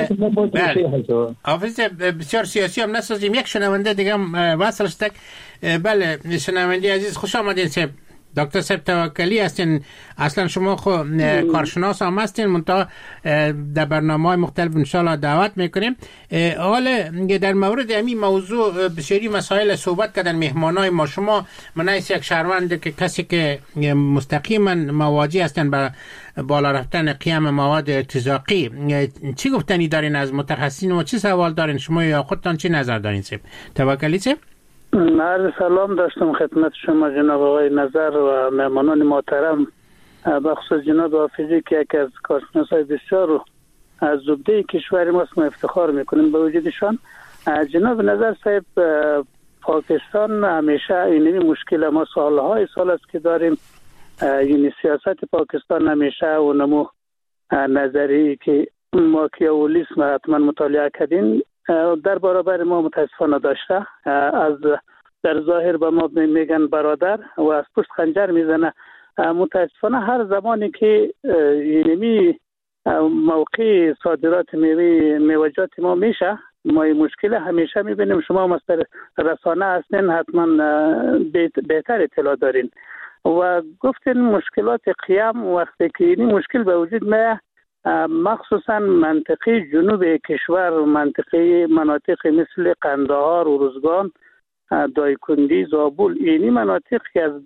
بله حافظ بسیار سیاسی هم نسازیم. یک شنونده دیگه هم وصل است. بله شنونده عزیز خوش آمدین. سب دکتر صاحب توکلی هستین، اصلا شما خو کارشناس هم هستین، منتها در برنامه‌های مختلف انشاءالله دعوت میکنیم. حالا در مورد همین موضوع بسیاری مسائل صحبت کردن مهمانای ما. شما منایس یک شهروند که کسی که مستقیما مواجه هستن با بالا رفتن قیام مواد ارتزاقی، چی گفتنی دارین از متخصصین و چی سوال دارین شما یا خودتان چی نظر دارین؟ سب توکلی سب عرض سلام داشتم خدمت شما جناب آقای نظر و مهمانان محترم، بخصوص جناب حافظی که یکی از کارشناسای بسیار از زبده کشور ماست، ما افتخار میکنیم به وجودشان. جناب نظر صاحب، پاکستان همیشه اینمی مشکل ما سالهای سال است که داریم. یعنی سیاست پاکستان همیشه و نمو نظری که ماکیاولیسم حتما مطالعه کردین در برابر ما متاسفانه داشته. از در ظاهر به ما میگن برادر و از پشت خنجر میزنه. متاسفانه هر زمانی که یعنی موقع صادرات میوه میوجات ما میشه، ما این مشکل همیشه میبینیم. شما مثلا رسانه هستین، حتما بهتر اطلاع دارین و گفتین مشکلات قیام وقتی که این مشکل به وجود میاد، مخصوصا منطقه جنوب کشور و منطقه مناطق مثل قندهار و روزگان، دایکندی، زابل، اینی مناطق که از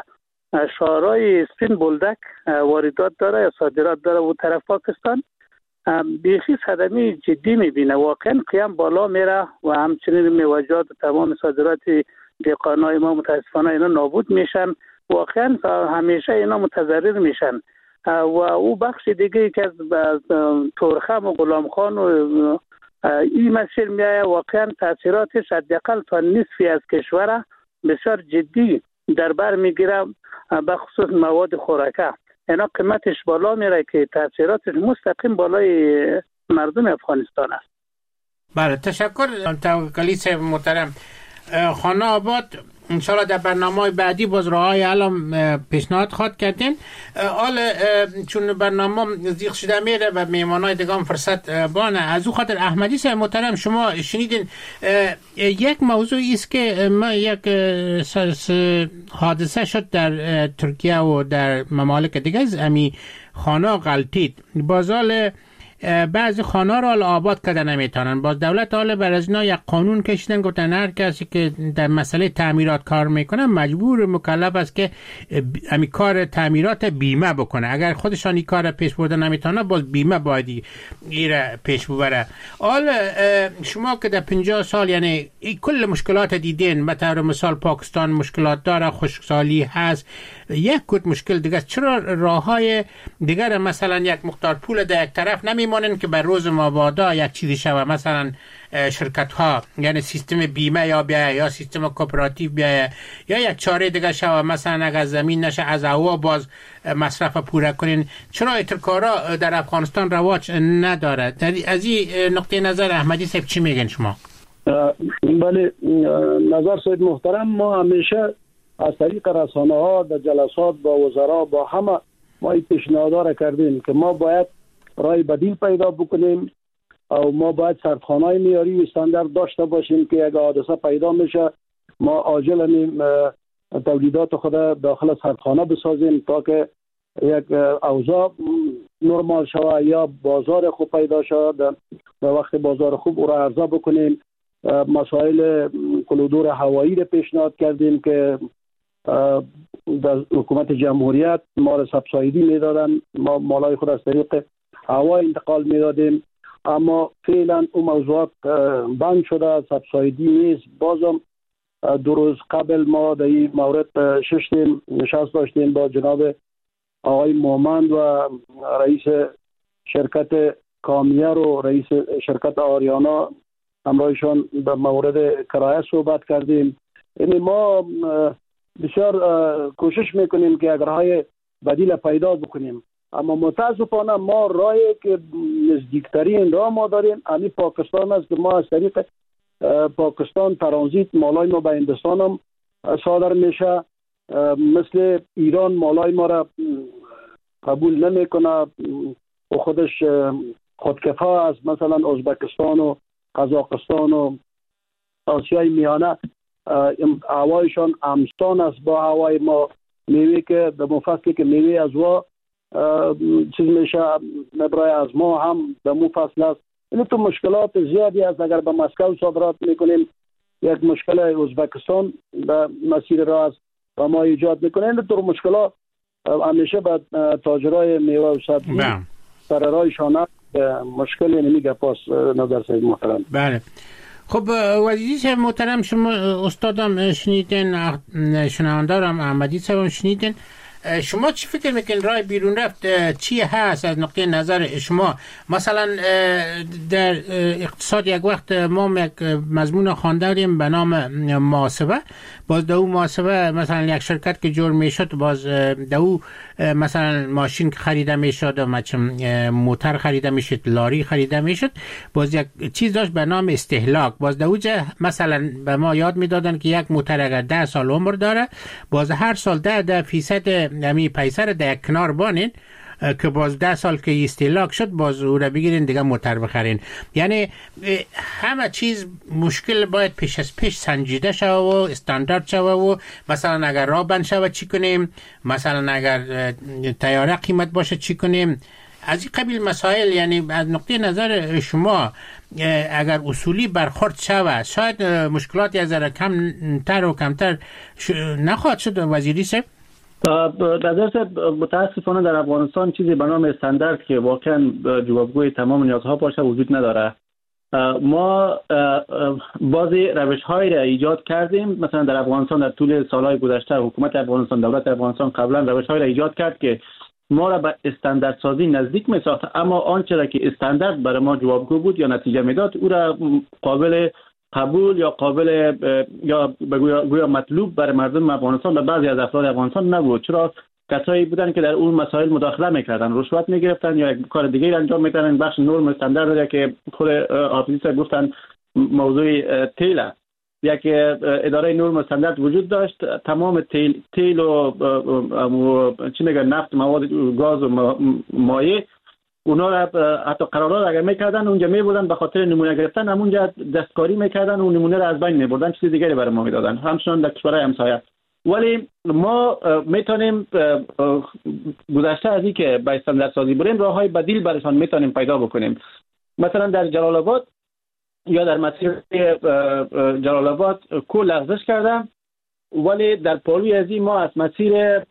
شهرهای سپین بولدک واردات داره یا صادرات داره و طرف پاکستان، بیخی صدمه جدی میبینه. واقعا قیام بالا میره و همچنین میوجات و تمام صادرات دهقانای ما متاسفانه اینا نابود میشن. واقعا همیشه اینا متضرر میشن. و او بخش دیگه که از تورخم و غلامخان و این مسئله میایه، واقعا تاثیراتش حداقل تا نصفی از کشور بسیار جدی در بر میگیره، بخصوص مواد خوراکه. اینا قیمتش بالا میره که تاثیراتش مستقیم بالای مردم افغانستان است. بله، تشکر توکلی صاحب محترم. خانه آباد انشاءالله در برنامه بعدی باز راهای علم پیشنهاد خواد کردین. حالا چون برنامه زیغ شده میره و میمانای دیگه فرصت بانه، از او خاطر احمدی صاحب محترم شما شنیدین یک موضوعی است که ما یک حادثه شد در ترکیه و در ممالک دیگه از امی خانه غلطید. بازال بعضی خانه را آباد کردن نمیتونن. باز دولت حالا بر از اینا یک قانون کشیدن، گفتن هر کسی که در مسئله تعمیرات کار میکنه مجبور مکلف است که امی کار تعمیرات بیمه بکنه. اگر خودشان این کار پیش برده نمیتونه، باز بیمه باید ایره پیش ببره. حالا شما که در پنجاه سال یعنی کل مشکلات دیدین، به طور مثال پاکستان مشکلات داره، خشکسالی هست، یک کت مشکل دیگه، چرا راههای دیگر مثلا یک مقدار پول در یک طرف نمیمونن که بر روز مبادا یک چیزی شوه؟ مثلا شرکت ها یعنی سیستم بیمه یا بیایه یا سیستم کوپراتیو بیایه یا یک چاره دیگه شوه، مثلا اگر زمین نشه از هوا باز مصرف پوره کنین. چرا اترکارا در افغانستان رواج نداره؟ از این نقطه نظر احمدی صاحب چی میگن شما؟ بله نظر صاحب محترم، ما همیشه از طریق رسانه ها در جلسات با وزرا با همه ما این پیشنهاد را کردیم که ما باید رای بدیل پیدا بکنیم او ما باید سردخانه‌های معیاری و استاندارد داشته باشیم که اگه حادثه پیدا میشه ما عاجلا تولیدات خود داخل سردخانه بسازیم تا که یک اوضاع نرمال شود یا بازار خوب پیدا شود. در وقت بازار خوب او را عرضه بکنیم. مسائل کلودور هوایی را پیشنهاد کردیم که در حکومت جمهوریت ما را سبسایدی میدادن، ما مالای خود از طریق هوا انتقال میدادیم، اما فعلا اون موضوعات بند شده، سبسایدی نیست. بازم دو روز قبل ما در این مورد ششتیم نشست داشتیم با جناب آقای مومند و رئیس شرکت کامیر و رئیس شرکت آریانا، همراهشان به مورد کرایه صحبت کردیم. یعنی ما بسیار کوشش میکنیم که اگر های بدیل پیدا بکنیم، اما متاسفانه ما راهی که نزدیکترین راه ما داریم همین پاکستان است که ما از طریق پاکستان ترانزیت مالای ما به هندوستان هم صادر میشه. مثل ایران مالای ما را قبول نمیکنه و خودش خودکفا است. مثلا ازبکستان و قزاقستان و آسیای میانه هوایشان همسان است با هوای ما میوه که در مفصلی که میوه از وا چیز میشه برای از ما هم در مفصل است. این تو مشکلات زیادی است. اگر به مسکو صادرات میکنیم یک مشکل ازبکستان به مسیر راه است و ما ایجاد میکنیم. این تو مشکلات همیشه به تاجرای میوه و سبزی سر راهشان مشکلی نمیگه پاس نظر سید محترم. بله. خب وزیری صاحب محترم، شما استادم شنیدین، شنوندارم احمدی صاحب شنیدین، شما چی فکر میکنین راه بیرون رفت چی هست از نقطه نظر شما؟ مثلا در اقتصاد یک وقت ما یک مضمون خوانده بودیم به نام محاسبه، باز دو محاسبه مثلا یک شرکت که جور میشد باز دو مثلا ماشین خریده میشد، موتر خریده میشد، لاری خریده میشد، باز یک چیز داشت به نام استهلاک. باز دوجه مثلا به ما یاد میدادن که یک موتر اگر ده سال عمر داره باز هر سال ده ده فیصد امی پیسه رو در کنار بانین که باز ده سال که استهلاک شد باز او رو بگیرین دیگه موتر بخرین. یعنی همه چیز مشکل باید پیش از پیش سنجیده شوه و استاندارد شوه و مثلا اگر راه بند شوه چی کنیم، مثلا اگر تیاره قیمت باشه چی کنیم، از این قبیل مسائل. یعنی از نقطه نظر شما اگر اصولی برخورد شوه شاید مشکلاتی از را کمتر و کمتر نخواهد شد. وزیری صاحب نظر متاسفانه در افغانستان چیزی به نام استاندارد که واقعا جوابگوی تمام نیازها باشه وجود نداره. ما بعضی روش‌هایی را ایجاد کردیم. مثلا در افغانستان در طول سالهای گذشته حکومت افغانستان، دولت افغانستان قبلا روش‌هایی را ایجاد کرد که ما را به استاندارد سازی نزدیک می‌ساخت، اما آنچه را که استاندارد برای ما جوابگو بود یا نتیجه میداد او را قابل قبول یا قابل یا گویا مطلوب برای مردم افغانستان و بعضی از افراد افغانستان نبود. چرا؟ کسایی بودن که در اون مسائل مداخله میکردن، رشوت میگرفتن یا یک کار دیگه انجام میدادن. بخش نرم استاندارد که خود حافظی صاحب گفتن موضوع تیل، یک اداره نرم استاندارد وجود داشت. تمام تیل تیل و چی میگن نفت، مواد گاز و مایع، اونا را حتی قرارداد اگر میکردن اونجا میبردن به خاطر نمونه گرفتن، همونجا دستکاری میکردن و نمونه را از بین میبردن، چیز دیگری برای ما میدادن، همچنان در کشورهای همسایه. ولی ما میتونیم گذشته از این که به استاندارد سازی بریم راههای بدیل برایشان میتونیم پیدا بکنیم. مثلا در جلال آباد یا در مسیر جلال آباد کو لغزش کردم، ولی در پالوی ازی ما از مسیر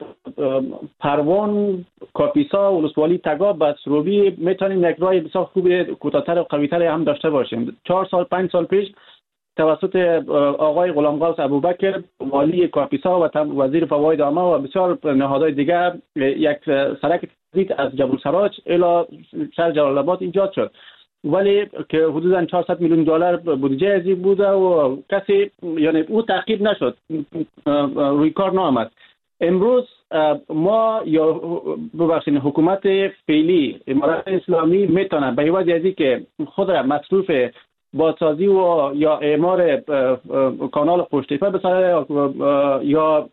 پروان، کاپیسا، ولسوالی، تگاب و سروبی میتونیم یک راه بسیار خوب کوتاه‌تر و قوی‌تر هم داشته باشیم. چهار سال پنج سال پیش توسط آقای غلامقاس ابوبکر والی کاپیسا و وزیر فواید عامه و بسیار نهادهای دیگر یک سرک ترانزیت از جبل سراج الی شهر جلال آباد ایجاد شد، ولی که حدوداً چهارصد میلیون دلار بودجه ازی بوده و کسی یعنی او تعقیب نشد، روی کار نآمد. امروز ما یا ببخشید حکومت فعلی امارات اسلامی میتونه به عوض از اینکه خود را مصروف بازسازی و یا اعمار کانال خوشتیپه بسازه یا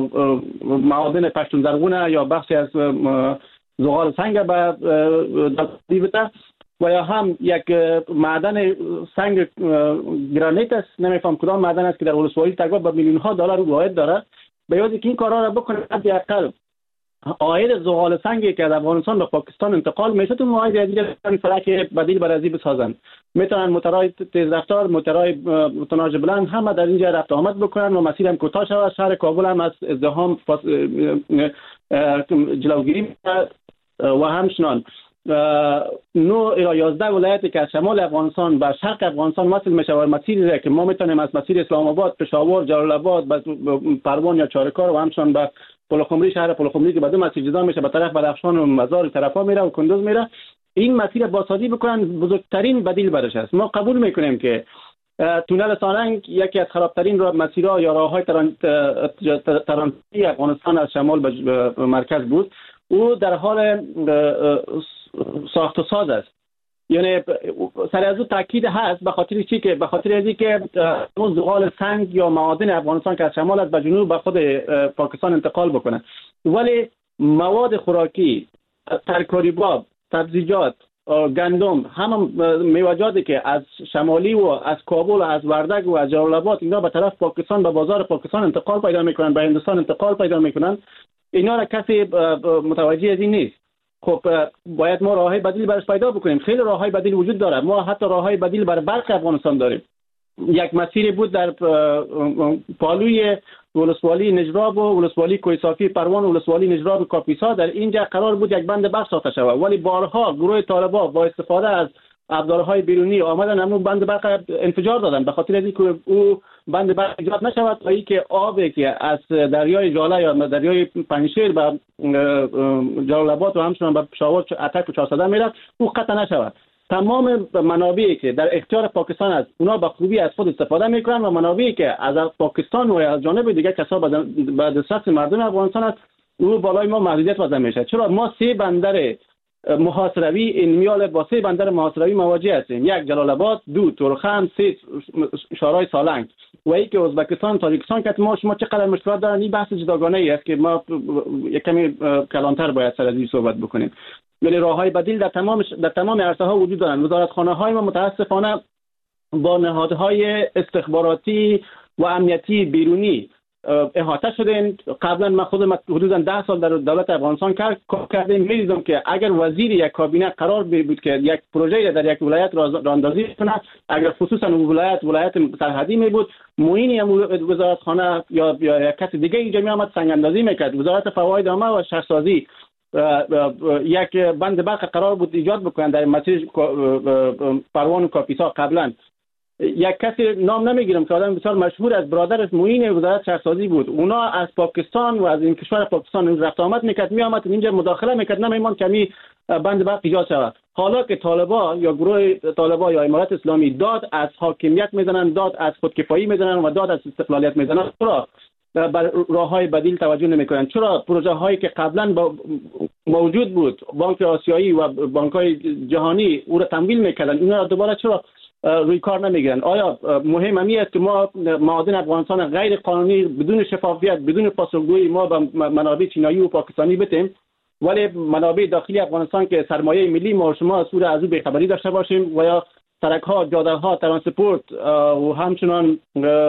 معادن پشتون زرغونه یا بخشی از زغال سنگ به دستی بده و یا هم یک معدن سنگ گرانیت است، نمیفهم کدام معدن است که در ولسوالی تگاب به میلیون ها دلار واحد داره. به یاد که این کارا را بکنه حداقل عاید زغال سنگی که از افغانستان به پاکستان انتقال میشه تو معاهده دیگه فلک بدیل بر ازی بسازن. میتونن موتورهای تیز رفتار، موتورهای توناژ بلند همه در اینجا رفت آمد بکنن و مسیر هم کوتاه شود. شهر کابل هم از ازدحام جلوگیری و همچنان نه الی یازده ولایتی که از شمال افغانستان به شرق افغانستان وصل میشه و مسیری که ما میتونیم از مسیر اسلام آباد، پشاور، جلال آباد، پروان یا چارکار و همچنان به پلخمری، شهر پلخمری که به دو مسیر جدا میشه به طرف بدخشان و مزار طرفا میره و کندوز میره، این مسیر بازسازی بکنن بزرگترین بدیل برش است. ما قبول میکنیم که تونل ساننگ یکی از خرابترین مسیرها یا راههای ترانزیتی افغانستان از شمال به مرکز بود. او در حال ساخت و ساز است. یعنی سر از او تاکید هست به خاطر چی که به خاطر ازی که اون زغال سنگ یا معادن افغانستان که از شمال از به جنوب به خود پاکستان انتقال بکنه، ولی مواد خوراکی، ترکاری باب، سبزیجات، گندم، هم میوه‌جاتی که از شمالی و از کابل و از وردگ و از جلال آباد اینا به طرف پاکستان به بازار پاکستان انتقال پیدا میکنن، به هندوستان انتقال پیدا میکنن، اینا را کسی متوجه از این نیست. خب باید ما راههای بدیل برش پیدا بکنیم. خیلی راههای بدیل وجود داره. ما حتی راههای بدیل برای برق افغانستان داریم. یک مسیری بود در پالوی ولسوالی نجراب و ولسوالی کوهستانی پروان و ولسوالی نجراب کاپیسا، در اینجا قرار بود یک بند برق ساخته شود، ولی بارها گروه طالبان با استفاده از ابزارهای بیرونی آمدن همون بند برق انفجار دادن، به خاطر اینکه او بند برق ایجاد نشود تا اینکه آبی که از دریای ژاله یا دریای پنجشیر به جلال آباد و همچنان به پشاور اتک و چهارصده میرفت او قطع نشود. تمام منابعی که در اختیار پاکستان است اونا به خوبی از خود استفاده میکنن و منابعی که از پاکستان و از جانب دیگر کسا به دسترس مردم افغانستان است او بالای ما محدودیت وضع میشه. چرا ما سه بندر محاصروی این میال با سه بندر محاصروی مواجه هستیم، یک جلال آباد، دو تورخم، سه شارای سالنگ و ای که ازبکستان تاجیکستان که ما شما چقدر مشکلات دارن. این بحث جداگانه ای است که ما یک کمی کلانتر باید سر از این صحبت بکنیم. ولی راههای بدیل در تمام در تمام عرصه ها وجود دارند. وزارتخانه های ما متاسفانه با نهادهای استخباراتی و امنیتی بیرونی احاطه شدن. قبلا من خودم حدودا ده سال در دولت افغانستان کار کردم، می‌دیدم که اگر وزیر یک کابینه قرار بود که یک پروژه در یک ولایت را اندازی کنه، اگر خصوصا اون ولایت ولایت سرحدی می بود، معین وزارتخانه یا یا کس دیگه اینجا می آمد سنگ اندازی میکرد. وزارت فواید عامه و شهرسازی یک بند برق قرار بود ایجاد بکنن در مسیر پروان و کاپیسا. قبلا یک کسی نام نمیگیرم که آدم بسیار مشهور از برادرش معین وزارت شهرسازی بود، اونا از پاکستان و از این کشور پاکستان رفت آمد میکرد، می آمد اینجا مداخله میکرد، نمیمان کمی بند برق ایجاد شود. حالا که طالبان یا گروه طالبان یا امارات اسلامی داد از حاکمیت میزنن، داد از خودکفایی میزنن و داد از استقلالیت میزنن، چرا بر راههای بدیل توجه نمیکنن؟ چرا پروژه هایی که قبلا موجود بود، بانک آسیایی و بانک های جهانی او را تمویل میکردن، اینا را دوباره چرا روی کار نمیگیرن؟ آیا مهم همی است که ما معادن افغانستان غیر قانونی بدون شفافیت بدون پاسخگویی ما به منابع چینایی و پاکستانی بتیم، ولی منابع داخلی افغانستان که سرمایه ملی ما و شما از او بیخبری داشته باشیم و یا سرک ها، جاده ها، ترانسپورت و همچنان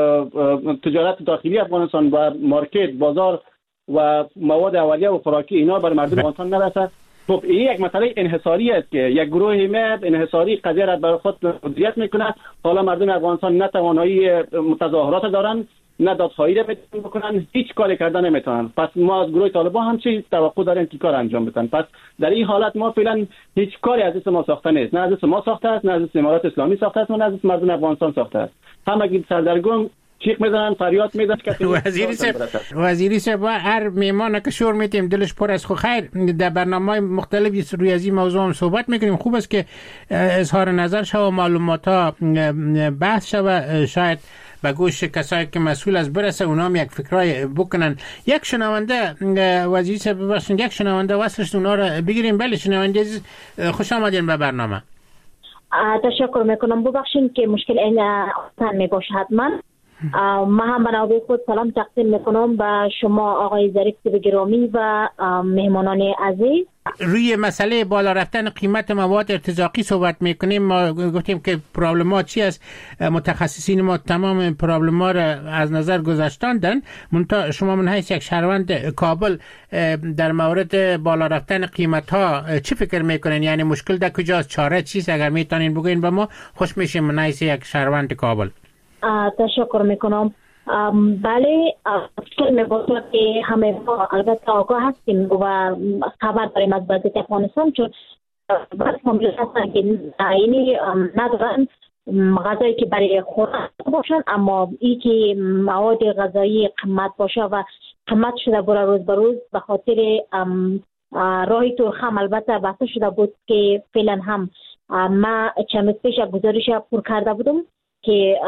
تجارت داخلی افغانستان و مارکت، بازار و مواد اولیه و خوراکی اینا بر مردم افغانستان نرسه؟ خب این یک مسئله انحصاری است که یک گروه حمایت انحصاری قضیه را بر خود مدیریت میکنه. حالا مردم افغانستان نه توانایی متظاهرات دارن، نه دادخواهی را میتونن بکنن، هیچ کاری کردن نمیتونن. پس ما از گروه طالبان هم چی توقع داریم که کار انجام بدن؟ پس در این حالت ما فعلا هیچ کاری از دست ما ساخته نیست، نه از دست ما ساخته است، نه از دست امارات اسلامی ساخته است، نه از دست مردم افغانستان ساخته است. همگی سردرگم چیخ میزنن، فریاد میزنن که وزیری صاحب وزیری صاحب هر میمان که شور میتیم دلش پر از خو خیر. در برنامه‌های مختلفی روی از این موضوع هم صحبت میکنیم. خوب است که اظهار نظر شو و معلومات ها بحث شو، شاید به گوش کسایی که مسئول از برسه اونا هم یک فکرای بکنن. یک شنونده وزیری صاحب ببخشید، یک شنونده واسش اونا رو بگیریم. بله شنونده خوش آمدین به برنامه. تشکر میکنم. ببخشید که مشکل این آسان میباشه. حتما ما هم به نوبه خود سلام تقدیم میکنم به شما آقای ظریف گرامی و مهمانان عزیز. روی مسئله بالا رفتن قیمت مواد ارتزاقی صحبت میکنیم. ما گفتیم که پرابلمات چی است، متخصصین ما تمام پرابلمات را از نظر گذاشتاندن. منتها شما من حیث یک شهروند کابل در مورد بالا رفتن قیمت ها چی فکر میکنین؟ یعنی مشکل در کجاست؟ چاره چیست؟ اگر میتونین بگوین به ما خوش میشیم من حیث یک شهروند کابل. تشکر میکنم. بله مشکل میباشه که همه ما البته آگاه هستیم و خبر داریم از وضعیت افغانستان، چون بعض مملکت هستن که اینی ندارن غذایی که برای خوراک باشن، اما این که مواد غذایی قیمت باشه و قیمت شده برای روز به روز به خاطر راهی تورخم البته بحث شده بود که فعلا هم ما چند روز پیش گزارش پر کرده بودم که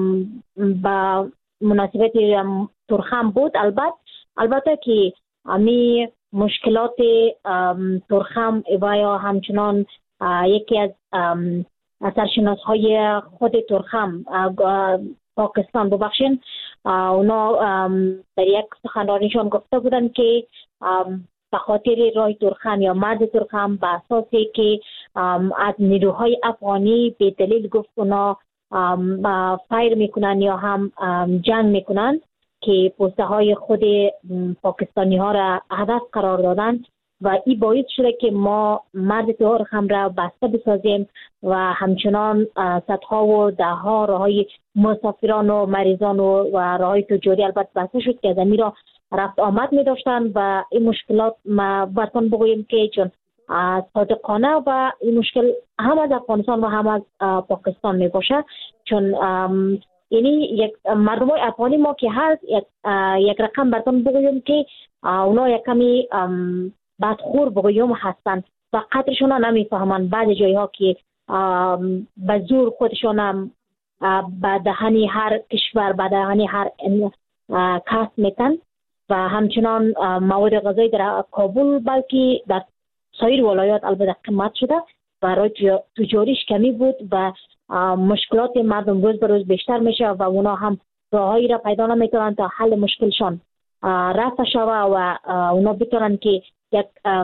با مناسبت تورخم بود. البته البته که امی مشکلات تورخم و یا همچنان یکی از سرشناس های خود تورخم پاکستان ببخشین اونا در یک سخنرانیشان گفته بودن که به خاطر راه تورخم یا مرد تورخم به اساسی که از نیروهای افغانی به دلیل گفت اونا فایر میکنن یا هم جنگ میکنن که پوسته های خود پاکستانی ها را هدف قرار دادن و این باعث شده که ما مرز تهران هم را بسته بسازیم و همچنان صدها و ده ها راههای مسافران و مریضان و راههای تجاری البته بسته شد که زمین را رفت آمد می داشتن و این مشکلات ما براتون بگوییم که چون صادقانه و این مشکل هم از افغانستان و هم از پاکستان می باشه، چون یعنی یک مردم افغانی ما که هست یک, یک رقم براتون بگوییم که اونا یک کمی بدخور بگوییم هستن و قدرشون نمیفهمن. بعضی جایی ها که به زور خودشون به دهنی هر کشور به دهنی هر کس میتن و همچنان مواد غذایی در کابل بلکه در سایر ولایات البته قیمت شده و رای تجاریش کمی بود و مشکلات مردم روز به روز بیشتر میشه و اونا هم راههایی را پیدا نمیکنن تا حل مشکلشان رفع شوه و اونا بتونن که یک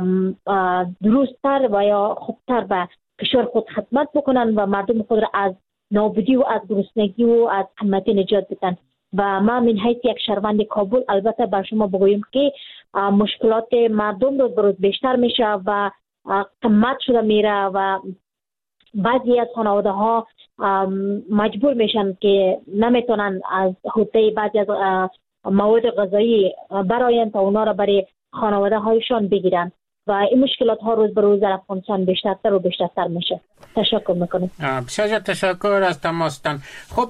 درستتر و یا خوبتر به کشور خود خدمت بکنن و مردم خود را از نابودی و از گرسنگی و از قحطی نجات بدن. و ما من حیث یک شهروند کابل البته بر شما بگویم که مشکلات مردم روز به روز بیشتر میشه و قیمت شده میره و بعضی از خانواده ها مجبور میشن که نمیتونن از حوزه بعضی از مواد غذایی براین تا اونا را برای خانواده هایشان بگیرن و این مشکلات ها روز به روز در افغانستان بیشترتر و بیشترتر میشه. تشکر میکنم. بسیار تشکر از تماستان. خب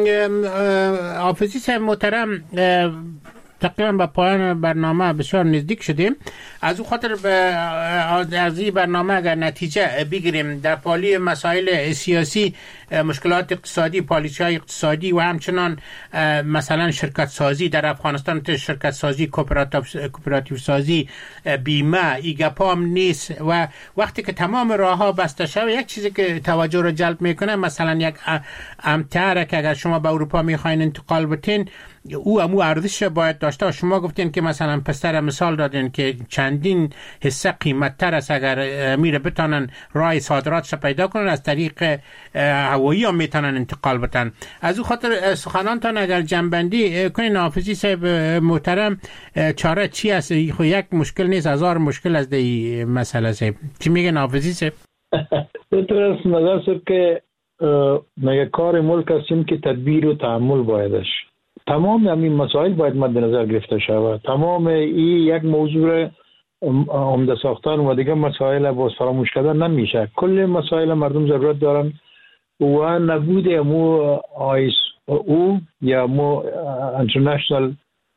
حافظی صاحب محترم، تقریبا به پایان برنامه بسیار نزدیک شدیم. از او خاطر از این برنامه اگر نتیجه بگیریم در پالی مسائل سیاسی، مشکلات اقتصادی، پالیسی‌های اقتصادی و همچنان مثلا شرکت سازی در افغانستان، شرکت سازی، کوپراتیو سازی، بیمه، ایگپا هم نیست و وقتی که تمام راه ها بسته شده، یک چیزی که توجه رو جلب میکنه مثلا یک امتر که اگر شما به اروپا میخواین انتقال بتین او امو ارزش باید داشته. شما گفتین که مثلا پستر مثال دادین که چندین حصه قیمت تر است اگر میره بتانن راه صادراتش پیدا کنن، از طریق هوایی هم میتونن انتقال بتن. از او خاطر سخنانتان اگر جنبندی کنین حافظی صاحب محترم، چاره چی است؟ خو یک مشکل نیست، هزار مشکل از دی مسئله صاحب. چی میگن حافظی صاحب؟ بهتر است نظر صاحب که مگه کار ملک هستیم که تدبیر و تحمل بایدش. تمام همین مسائل باید مد نظر گرفته شود. تمام این یک موضوع عمده ساختن و دیگه مسائل باز فراموش کردن نمیشه. کل مسائل مردم ضرورت دارن و نبود امو آیس او یا امو انترنشنال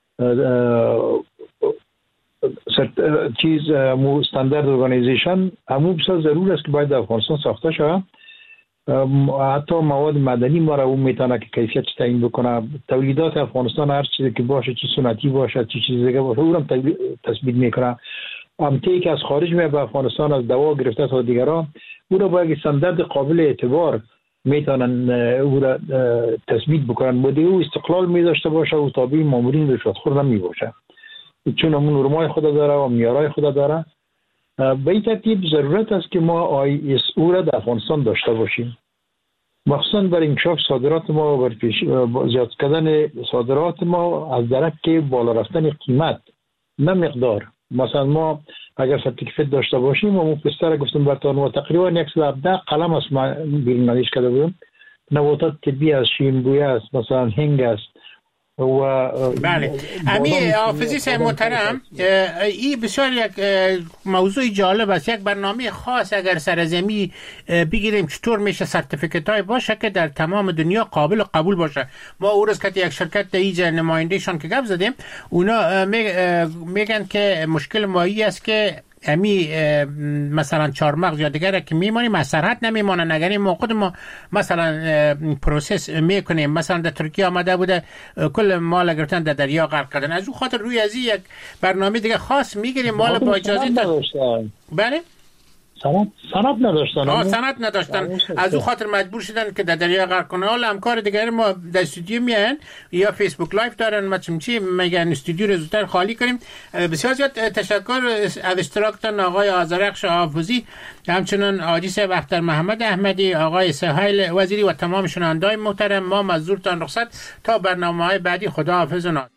چیز امو استاندارد ارگانیزیشن امو بسیار ضرور است که باید در افغانستان ساخته شود. حتی مواد مدنی ما را اون میتونه که کیفیت تعیین بکنه. تولیدات افغانستان هر چیزی که باشه، چی سنتی باشه چی چیز دیگه باشه، اونم تثبیت میکنه. امتی که از خارج میاد به افغانستان از دوا گرفته تا دیگران، اون را باید استاندارد قابل اعتبار میتونن او را تثبیت بکنن. بوده او استقلال میداشته باشه و تابع مامورین رشوتخور نمی باشه، چون اون نرمای خود داره و معیارهای خود داره. به این ترتیب ضرورت است که ما آی اس او را در افغانستان داشته باشیم، مخصوصا برای انکشاف صادرات ما و زیاد کردن صادرات ما از درک بالا رفتن قیمت نه مقدار. مثلا ما اگر سرتیفیکت داشته باشیم و اون پستر گفتم براتون و تقریبا صد و هفده قلم است ما بیرون نویش کرده بودم، نباتات طبی است، شیرین‌بویی است، مثلا هنگ است و بله. امی حافظی صاحب محترم، این بسیار یک موضوع جالب است. یک برنامه خاص اگر سرزمی بگیریم چطور میشه سرتیفیکت های باشه که در تمام دنیا قابل قبول باشه. ما او روز که یک شرکت دیجا نمایندهشان که گپ زدیم، اونا میگن که مشکل مایی است که امی مثلا چهارمغز یا دیگر که میمانیم از سرحد نمیمانن. اگر این موقع ما مثلا پروسس میکنیم، مثلا در ترکیه آمده بوده کل مال گرفتن در دریا غرق کردن، از اون خاطر روی از یک برنامه دیگه خاص میگیریم مال با اجازه تا... بله سند سند نداشتن. آه سند نداشتن، از او خاطر مجبور شدن که در دریا غرق کنن. حالا همکار دیگر ما در استودیو میان یا فیسبوک لایو دارن، ما چی میگن استودیو رو زودتر خالی کنیم. بسیار زیاد تشکر از اشتراکتان آقای آذرخش حافظی، همچنین حاجی اختر محمد احمدی، آقای سهیل وزیری و تمام شنوندگان محترم. ما مزدورتان رخصت تا برنامه‌های بعدی. خدا حافظ و ناز.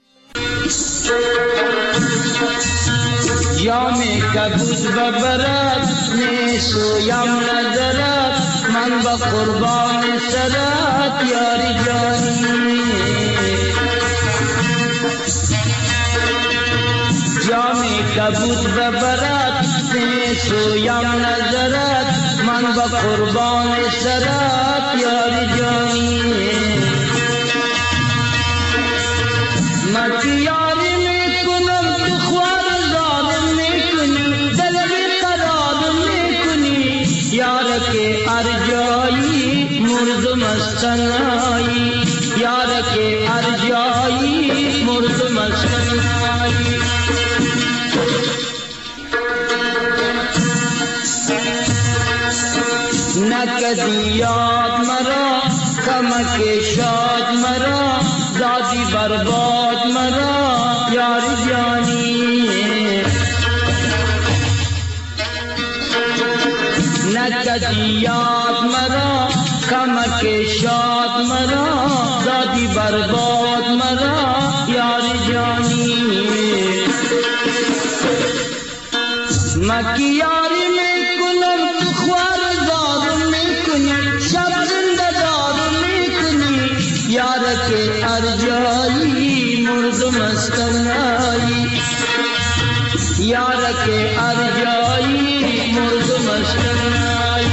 جام کبود ببرد نیسویم نظرت، من با قربان سرت یاری جانی. جام کبود ببرد نیسویم نظرت، من با قربان سرت یاری جانی. من یاری میکنم تو خوار ظالم میکنی، دل بیقرار میکنی، یار که ارجایی مردم از تنهایی، یار که ارجایی مردم از تنهایی. نکدی یاد مرا کمک شاد مرا، دادی برباد مرا یاری جانی. نکدی یاد مرا کمک شاد مرا، دادی برباد مرا یاری جانی. مکی یاری میکنم تو خوار دارم میکنی، شب زنده دارم میکنی، یار که ارجایی مردم از تنهایی، یار که ارجایی مردم از تنهایی.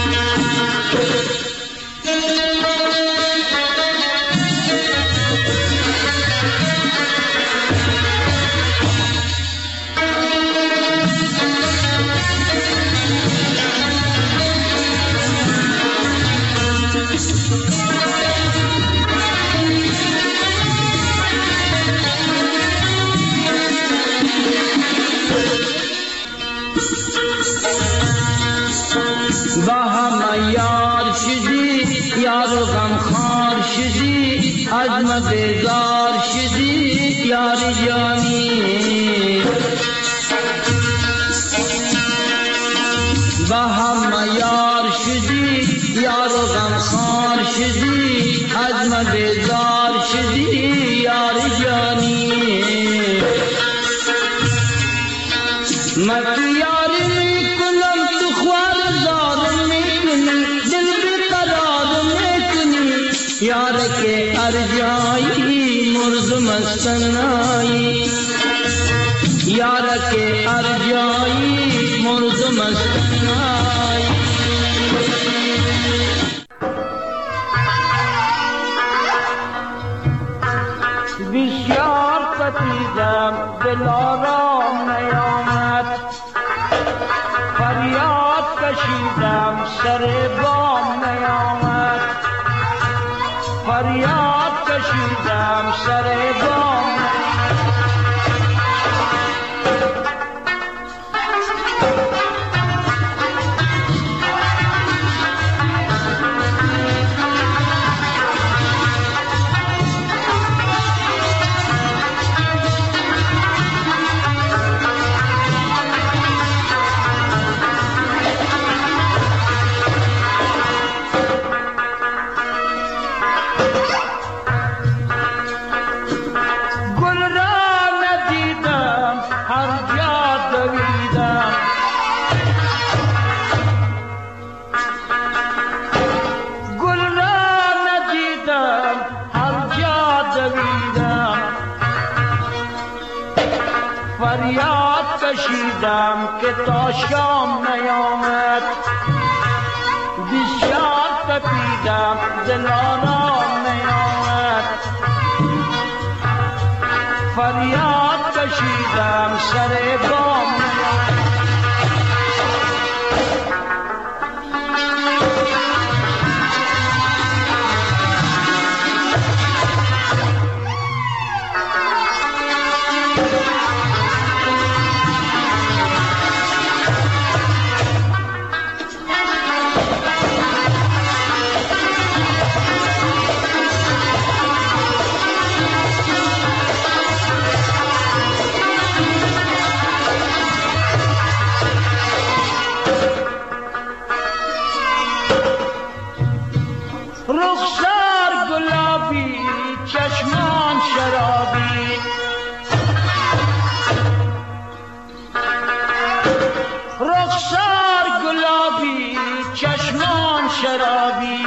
با هم یار شدی یار و غمخوار شدی، از ما بیزار شدی یاری جانی. با هم یار شدی یار و غمخوار شدی، از ما بیزار شدی یاری جانی. مت یاری میکنم تو خوار ظالم میکنی، دل بیقرار میکنی، یار که ارجایی مردم از تنهایی، یار که ارجایی مردم از تنهایی. بسیار ستیزم دل آرام نیامد، فریاد کشیدم سر بام نیامد، فریاد کشیدم سر بام. فریاد کشیدم که تا شام نیامد، بسیار تپیدم دل آرام نیامد، فریاد کشیدم سر بام نیامد. رخسار گلابی چشمان شرابی رخسار گلابی چشمان شرابی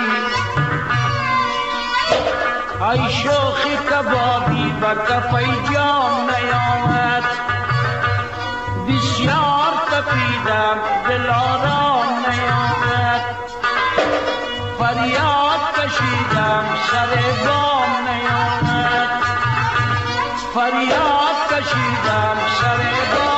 ای شوخی کبابی و کفی جام نیامد بسیار تپیدم دل آرام نیامد فریاد کشیدم سر بام نیامد فریاد کشیدم سر بام